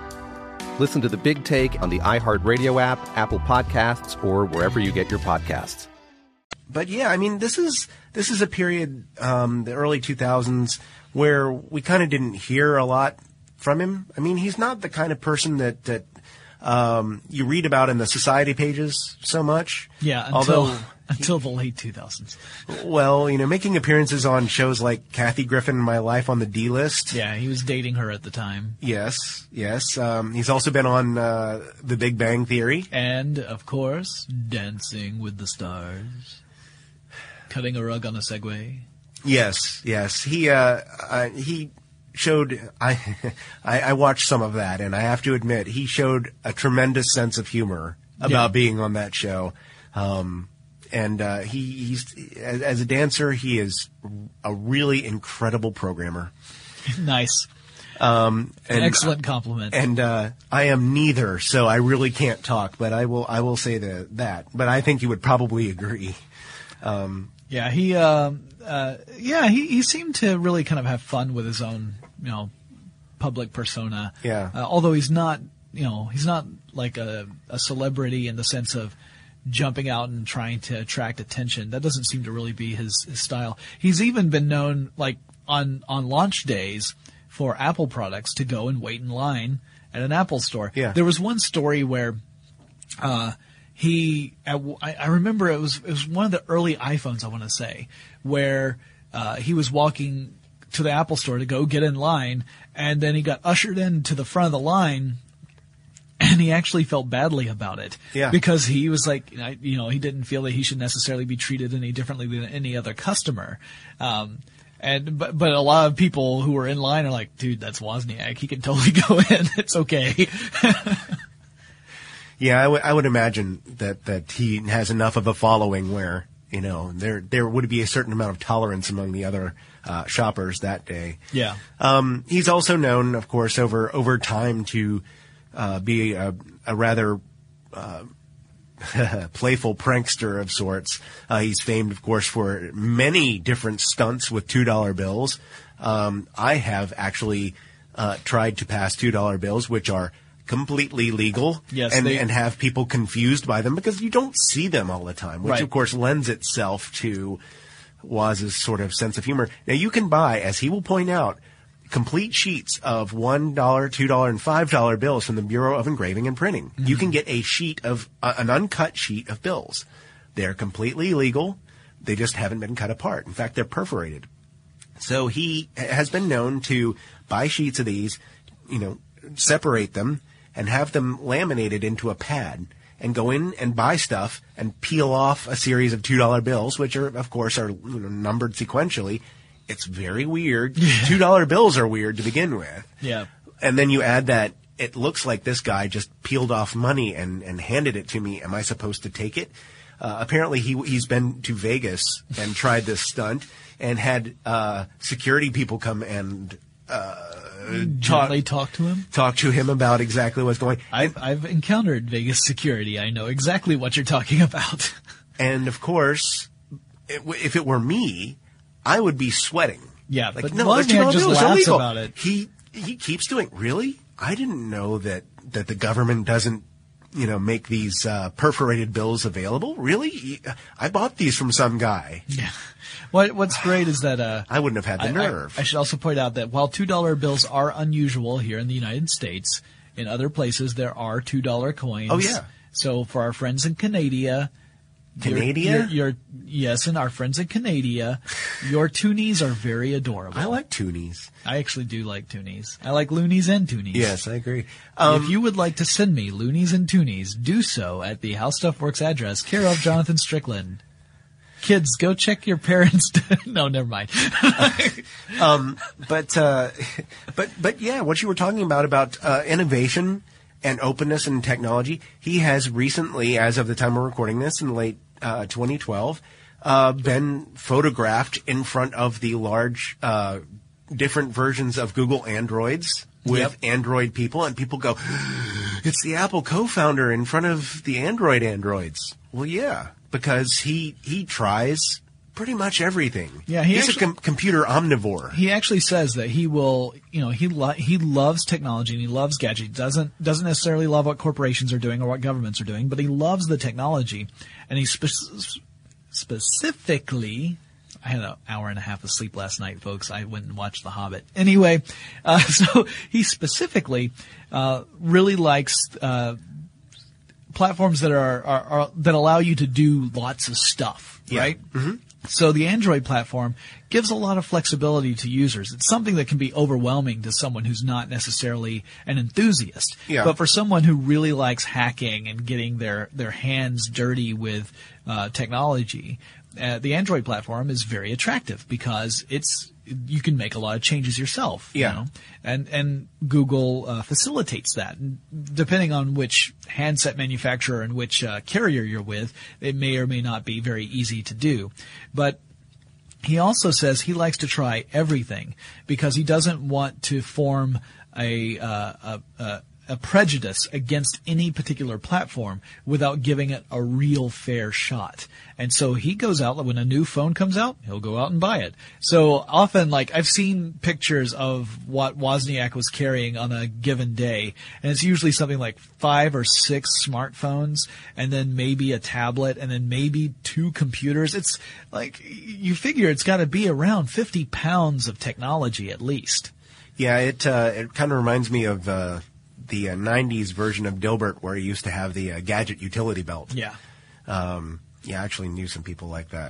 Listen to The Big Take on the iHeartRadio app, Apple Podcasts, or wherever you get your podcasts. But yeah, I mean, this is this is a period, um, the early two thousands, where we kind of didn't hear a lot from him. I mean, he's not the kind of person that that um, you read about in the society pages so much. Yeah, until Although, until the late two thousands. Well, you know, making appearances on shows like Kathy Griffin, My Life on the D-List. Yeah, he was dating her at the time. Yes, yes. Um, he's also been on uh, The Big Bang Theory. And, of course, Dancing with the Stars. Cutting a rug on a Segway. Yes, yes. He uh, uh, he showed. I, I I watched some of that, and I have to admit, he showed a tremendous sense of humor about Yeah. being on that show. Um, and uh, he he's as, as a dancer, he is a really incredible programmer. Nice. Um, An excellent compliment. And uh, I am neither, so I really can't talk. But I will I will say the, that. But I think you would probably agree. Um, Yeah, he, uh, uh, yeah, he, he seemed to really kind of have fun with his own, you know, public persona. Yeah. Uh, although he's not, you know, he's not like a, a celebrity in the sense of jumping out and trying to attract attention. That doesn't seem to really be his, his style. He's even been known, like, on, on launch days for Apple products to go and wait in line at an Apple store. Yeah. There was one story where, uh, He, I, I remember it was it was one of the early iPhones, I want to say, where uh, he was walking to the Apple store to go get in line, and then he got ushered into the front of the line, and he actually felt badly about it. Yeah. Because he was like, you know, he didn't feel that he should necessarily be treated any differently than any other customer. Um, and but but a lot of people who were in line are like, dude, that's Wozniak. He can totally go in. It's okay. Yeah, I would I would imagine that, that he has enough of a following where, you know, there there would be a certain amount of tolerance among the other uh, shoppers that day. Yeah. Um, he's also known, of course, over over time to uh, be a, a rather uh, playful prankster of sorts. Uh, he's famed, of course, for many different stunts with two dollar bills. Um, I have actually uh, tried to pass two dollar bills, which are completely legal, Yes, and, they- and have people confused by them because you don't see them all the time, which Right. of course lends itself to Woz's sort of sense of humor. Now you can buy, as he will point out, complete sheets of one dollar, two dollar, and five dollar bills from the Bureau of Engraving and Printing. Mm-hmm. You can get a sheet of, uh, an uncut sheet of bills. They're completely legal. They just haven't been cut apart. In fact, they're perforated. So he has been known to buy sheets of these, you know, separate them, and have them laminated into a pad, and go in and buy stuff and peel off a series of two dollar bills, which are, of course, are you know, numbered sequentially. It's very weird. two dollar bills are weird to begin with. Yeah. And then you add that it looks like this guy just peeled off money and, and handed it to me. Am I supposed to take it? Uh, apparently he, he's been to Vegas and tried this stunt and had, uh, security people come and, uh, Gently talk to him? Talk to him about exactly what's going on. I've, I've encountered Vegas security. I know exactly what you're talking about. And of course, it, if it were me, I would be sweating. Yeah, Like, but no, Wozniak two dollar just bill is laughs illegal. about it. He he keeps doing. Really? I didn't know that that the government doesn't, you know, make these uh, perforated bills available. Really? I bought these from some guy. Yeah. What What's great is that uh, I wouldn't have had the I, nerve. I, I should also point out that while two dollar bills are unusual here in the United States, in other places there are two dollar coins. Oh, yeah. So for our friends in Canada, Canada? Your, your, yes, and our friends in Canada. Your toonies are very adorable. I like toonies. I actually do like toonies. I like loonies and toonies. Yes, I agree. Um, if you would like to send me loonies and toonies, do so at the How Stuff Works address, care of Jonathan Strickland. Kids, go check your parents. No, never mind. um, but, uh, but, but yeah, what you were talking about, about, uh, innovation and openness in technology, he has recently, as of the time we're recording this in late, uh, twenty twelve, uh, been photographed in front of the large, uh, different versions of Google Androids with yep. Android people, and people go, it's the Apple co-founder in front of the Android androids. Well, yeah. Because he he tries pretty much everything. Yeah, he he's actually, a com- computer omnivore. He actually says that he will, you know, he lo- he loves technology and he loves gadgets. Doesn't doesn't necessarily love what corporations are doing or what governments are doing, but he loves the technology, and he spe- specifically. I had an hour and a half of sleep last night, folks. I went and watched The Hobbit. Anyway, uh, so he specifically uh, really likes. Uh, platforms that are, are, are that allow you to do lots of stuff, yeah. right? Mm-hmm. So the Android platform gives a lot of flexibility to users. It's something that can be overwhelming to someone who's not necessarily an enthusiast. Yeah. But for someone who really likes hacking and getting their, their hands dirty with uh, technology, uh, the Android platform is very attractive because it's you can make a lot of changes yourself. Yeah. You know? And, and Google, uh, facilitates that. And depending on which handset manufacturer and which, uh, carrier you're with, it may or may not be very easy to do. But he also says he likes to try everything because he doesn't want to form a, uh, a, a a prejudice against any particular platform without giving it a real fair shot. And so he goes out, when a new phone comes out, he'll go out and buy it. So often, like, I've seen pictures of what Wozniak was carrying on a given day, and it's usually something like five or six smartphones, and then maybe a tablet, and then maybe two computers. It's like, you figure it's got to be around fifty pounds of technology at least. Yeah, it, uh, it kind of reminds me of, uh, the uh, nineties version of Dilbert where he used to have the uh, gadget utility belt. Yeah. Um, yeah, I actually knew some people like that.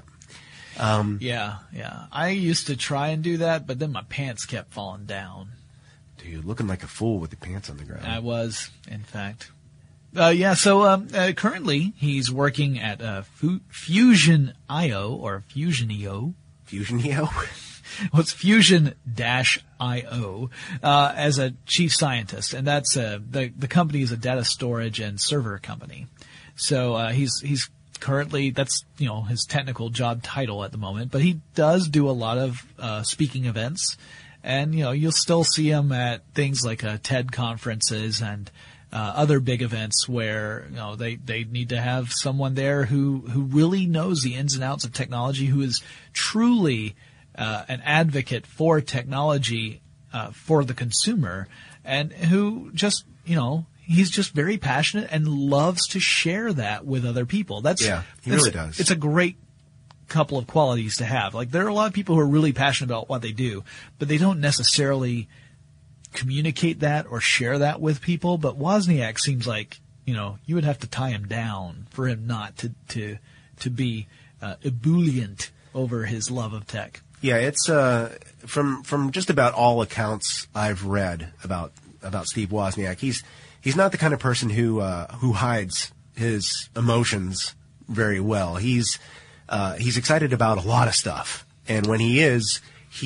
Um, yeah, yeah. I used to try and do that, but then my pants kept falling down. Dude, looking like a fool with the pants on the ground. I was, in fact. Uh, yeah, so um, uh, currently he's working at uh, Fu- Fusion dot I O or Fusion dot I O. Fusion dot I O? Well, it's Fusion dot I O uh, as a chief scientist, and that's uh, the the company is a data storage and server company. So uh, he's he's currently that's you know his technical job title at the moment, but he does do a lot of uh, speaking events, and you know you'll still see him at things like uh, TED conferences and uh, other big events where you know they they need to have someone there who who really knows the ins and outs of technology, who is truly Uh, an advocate for technology uh, for the consumer, and who just, you know, he's just very passionate and loves to share that with other people. That's yeah, he that's, really does. It's a great couple of qualities to have. Like, there are a lot of people who are really passionate about what they do, but they don't necessarily communicate that or share that with people. But Wozniak seems like, you know, you would have to tie him down for him not to to to be uh, ebullient over his love of tech. Yeah, it's uh, from from just about all accounts I've read about about Steve Wozniak. He's he's not the kind of person who uh, who hides his emotions very well. He's uh, he's excited about a lot of stuff, and when he is,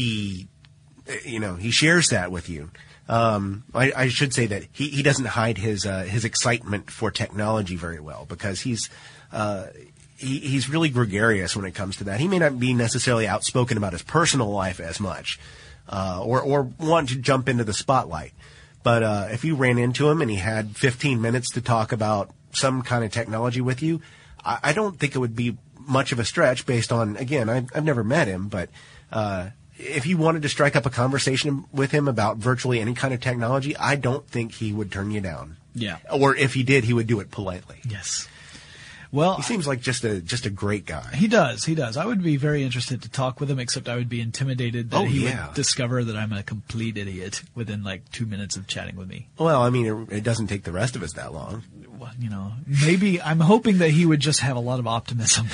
he you know he shares that with you. Um, I, I should say that he, he doesn't hide his uh, his excitement for technology very well because he's. Uh, He, he's really gregarious when it comes to that. He may not be necessarily outspoken about his personal life as much, uh, or, or want to jump into the spotlight. But, uh, if you ran into him and he had fifteen minutes to talk about some kind of technology with you, I, I don't think it would be much of a stretch based on, again, I've, I've never met him, but, uh, if you wanted to strike up a conversation with him about virtually any kind of technology, I don't think he would turn you down. Yeah. Or if he did, he would do it politely. Yes. Well, he seems like just a just a great guy. He does. He does. I would be very interested to talk with him, except I would be intimidated that Oh, he yeah. would discover that I'm a complete idiot within like two minutes of chatting with me. Well, I mean, it, it doesn't take the rest of us that long. Well, you know, maybe I'm hoping that he would just have a lot of optimism.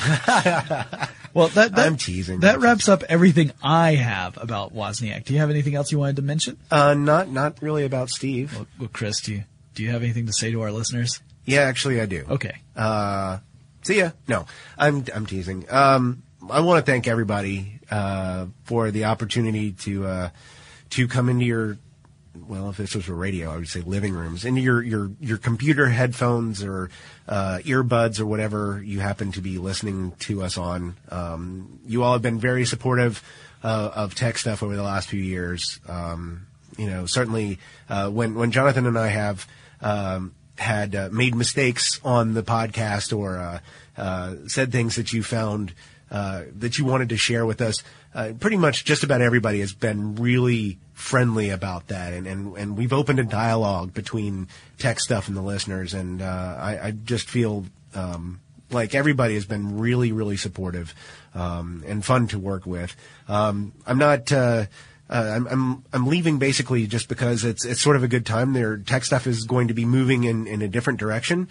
Well, that, that I'm teasing. That wraps up everything I have about Wozniak. Do you have anything else you wanted to mention? Uh, not not really about Steve. Well, well, Chris, do you do you have anything to say to our listeners? Yeah, actually, I do. Okay. Uh, see ya. No, I'm I'm teasing. Um, I want to thank everybody uh, for the opportunity to uh, to come into your. Well, if this was a radio, I would say living rooms, into your, your, your computer headphones or uh, earbuds or whatever you happen to be listening to us on. Um, you all have been very supportive uh, of tech stuff over the last few years. Um, you know, certainly uh, when when Jonathan and I have um, had uh, made mistakes on the podcast or uh, uh, said things that you found uh, that you wanted to share with us, uh, pretty much just about everybody has been really friendly about that, and, and, and we've opened a dialogue between tech stuff and the listeners, and uh, I, I just feel um, like everybody has been really, really supportive um, and fun to work with. Um, I'm not. Uh, uh, I'm, I'm I'm leaving basically just because it's it's sort of a good time. Their tech stuff is going to be moving in, in a different direction,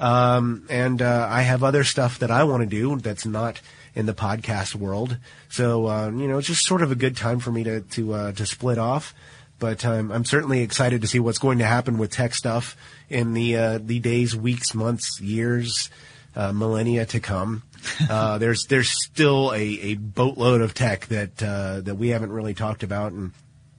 um, and uh, I have other stuff that I want to do that's not in the podcast world. So, uh, you know, it's just sort of a good time for me to, to, uh, to split off. But, um, I'm certainly excited to see what's going to happen with tech stuff in the, uh, the days, weeks, months, years, uh, millennia to come. Uh, there's, there's still a, a boatload of tech that, uh, that we haven't really talked about. And,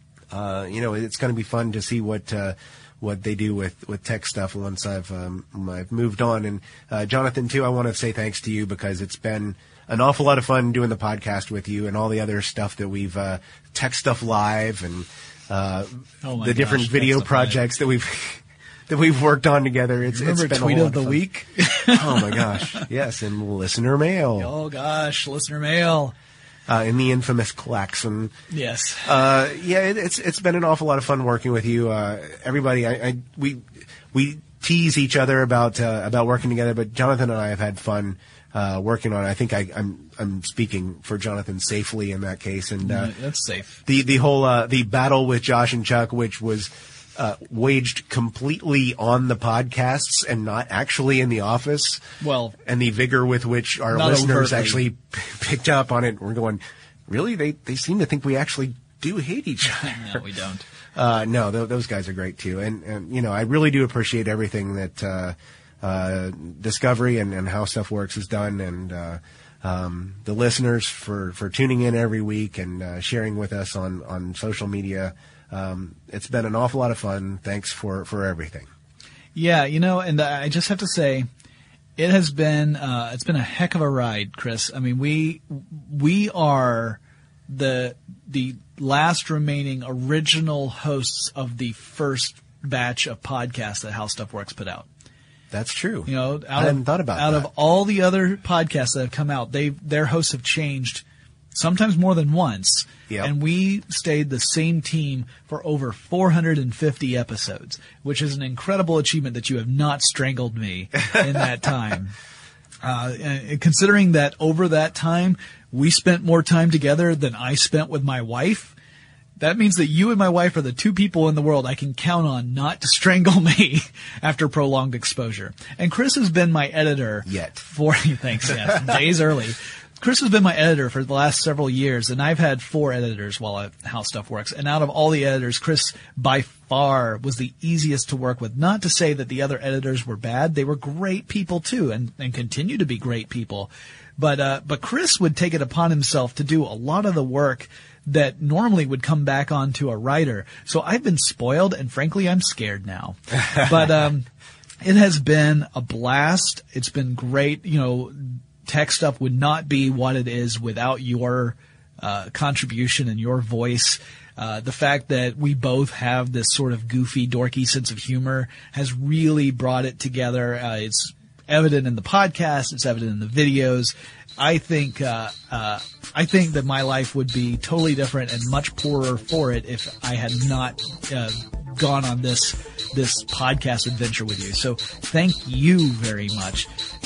uh, you know, it's going to be fun to see what, uh, what they do with, with tech stuff once I've, um, I've moved on. And, uh, Jonathan, too, I want to say thanks to you because it's been an awful lot of fun doing the podcast with you and all the other stuff that we've, uh, Tech Stuff Live and, uh, oh the different gosh, video projects that we've, that we've worked on together. It's, Remember it's been Tweet a lot of the fun. Week? Oh my gosh. Yes. And listener mail. Oh gosh, listener mail. Uh, in the infamous klaxon. Yes. Uh, yeah, it, it's, it's been an awful lot of fun working with you. Uh, everybody, I, I, we, we tease each other about, uh, about working together, but Jonathan and I have had fun Uh, working on it. I think I, I'm I'm speaking for Jonathan safely in that case, and uh, Yeah, that's safe. The the whole uh, the battle with Josh and Chuck, which was uh, waged completely on the podcasts and not actually in the office. Well, and the vigor with which our not listeners overtly. actually p- picked up on it, we're going, really? They they seem to think we actually do hate each other. No, we don't. Uh, no, th- those guys are great too, and and you know I really do appreciate everything that. Uh, Uh, Discovery and, and How Stuff Works has done, and uh, um, the listeners for, for tuning in every week and uh, sharing with us on, on social media. Um, it's been an awful lot of fun. Thanks for, for everything. Yeah, you know, and I just have to say, it has been uh, it's been a heck of a ride, Chris. I mean, we we are the the last remaining original hosts of the first batch of podcasts that How Stuff Works put out. That's true. You know, out I hadn't of, thought about out that. of all the other podcasts that have come out, they their hosts have changed sometimes more than once. Yep. And we stayed the same team for over four hundred fifty episodes, which is an incredible achievement that you have not strangled me in that time. Uh, and considering that over that time, we spent more time together than I spent with my wife. That means that you and my wife are the two people in the world I can count on not to strangle me after prolonged exposure. And Chris has been my editor Yet. for thanks, yes, days early. Chris has been my editor for the last several years, and I've had four editors while at How Stuff Works. And out of all the editors, Chris by far was the easiest to work with. Not to say that the other editors were bad; they were great people too, and, and continue to be great people. But uh, but Chris would take it upon himself to do a lot of the work that normally would come back onto a writer. So I've been spoiled, and frankly, I'm scared now. But um, it has been a blast. It's been great. You know, Tech Stuff would not be what it is without your uh, contribution and your voice. Uh, the fact that we both have this sort of goofy, dorky sense of humor has really brought it together. Uh, it's evident in the podcast. It's evident in the videos. I think uh, uh, I think that my life would be totally different and much poorer for it if I had not uh, gone on this this podcast adventure with you. So thank you very much.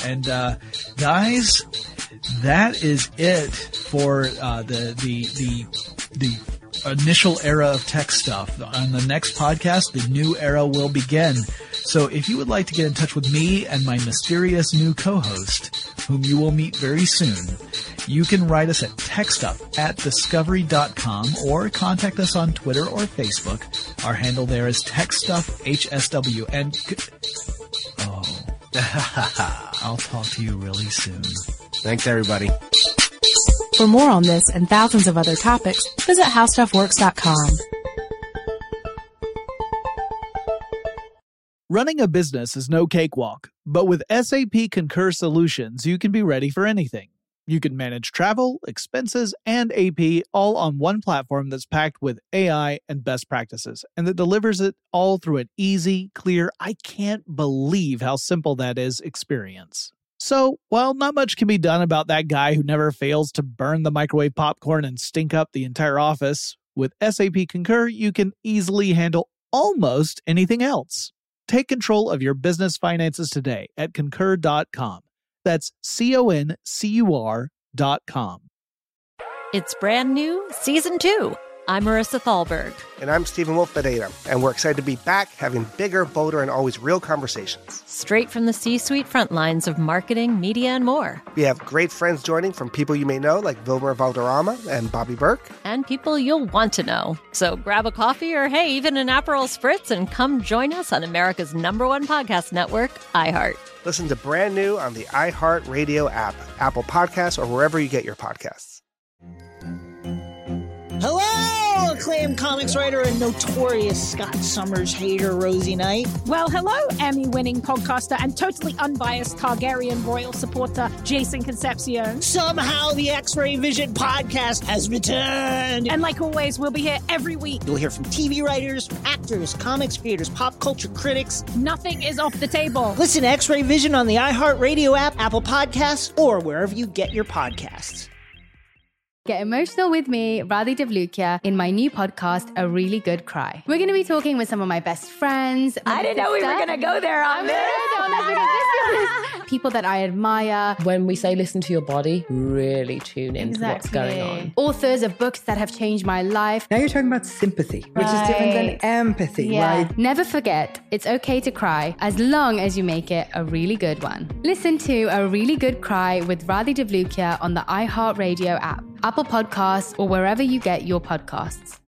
And uh, guys, that is it for uh, the the the the initial era of tech stuff. On the next podcast, the new era will begin. So if you would like to get in touch with me and my mysterious new co-host, whom you will meet very soon, you can write us at techstuff at discovery dot com or contact us on Twitter or Facebook. Our handle there is techstuffhsw. And oh, I'll talk to you really soon. Thanks, everybody. For more on this and thousands of other topics, visit how stuff works dot com. Running a business is no cakewalk, but with S A P Concur Solutions, you can be ready for anything. You can manage travel, expenses, and A P all on one platform that's packed with A I and best practices, and that delivers it all through an easy, clear, I can't believe how simple that is experience. So, while not much can be done about that guy who never fails to burn the microwave popcorn and stink up the entire office, with S A P Concur, you can easily handle almost anything else. Take control of your business finances today at concur dot com. That's C O N C U R dot com. It's brand new, season two. I'm Marissa Thalberg. And I'm Stephen Wolf Bedeta, and we're excited to be back having bigger, bolder, and always real conversations. Straight from the C-suite front lines of marketing, media, and more. We have great friends joining from people you may know, like Wilmer Valderrama and Bobby Burke. And people you'll want to know. So grab a coffee or, hey, even an Aperol Spritz and come join us on America's number one podcast network, iHeart. Listen to Brand New on the iHeart Radio app, Apple Podcasts, or wherever you get your podcasts. Hello, acclaimed comics writer and notorious Scott Summers hater, Rosie Knight. Well, hello, Emmy-winning podcaster and totally unbiased Targaryen royal supporter, Jason Concepcion. Somehow the X-Ray Vision podcast has returned. And like always, we'll be here every week. You'll hear from T V writers, actors, comics creators, pop culture critics. Nothing is off the table. Listen to X-Ray Vision on the iHeartRadio app, Apple Podcasts, or wherever you get your podcasts. Get emotional with me, Radhi Devlukia, in my new podcast, A Really Good Cry. We're going to be talking with some of my best friends. I didn't know we were going to go there on this. People that I admire. When we say listen to your body, really tune into Exactly. what's going on. Authors of books that have changed my life. Now you're talking about sympathy, which Right. is different than empathy, Yeah. right? Never forget, it's okay to cry as long as you make it a really good one. Listen to A Really Good Cry with Radhi Devlukia on the iHeartRadio app, Apple Podcasts, or wherever you get your podcasts.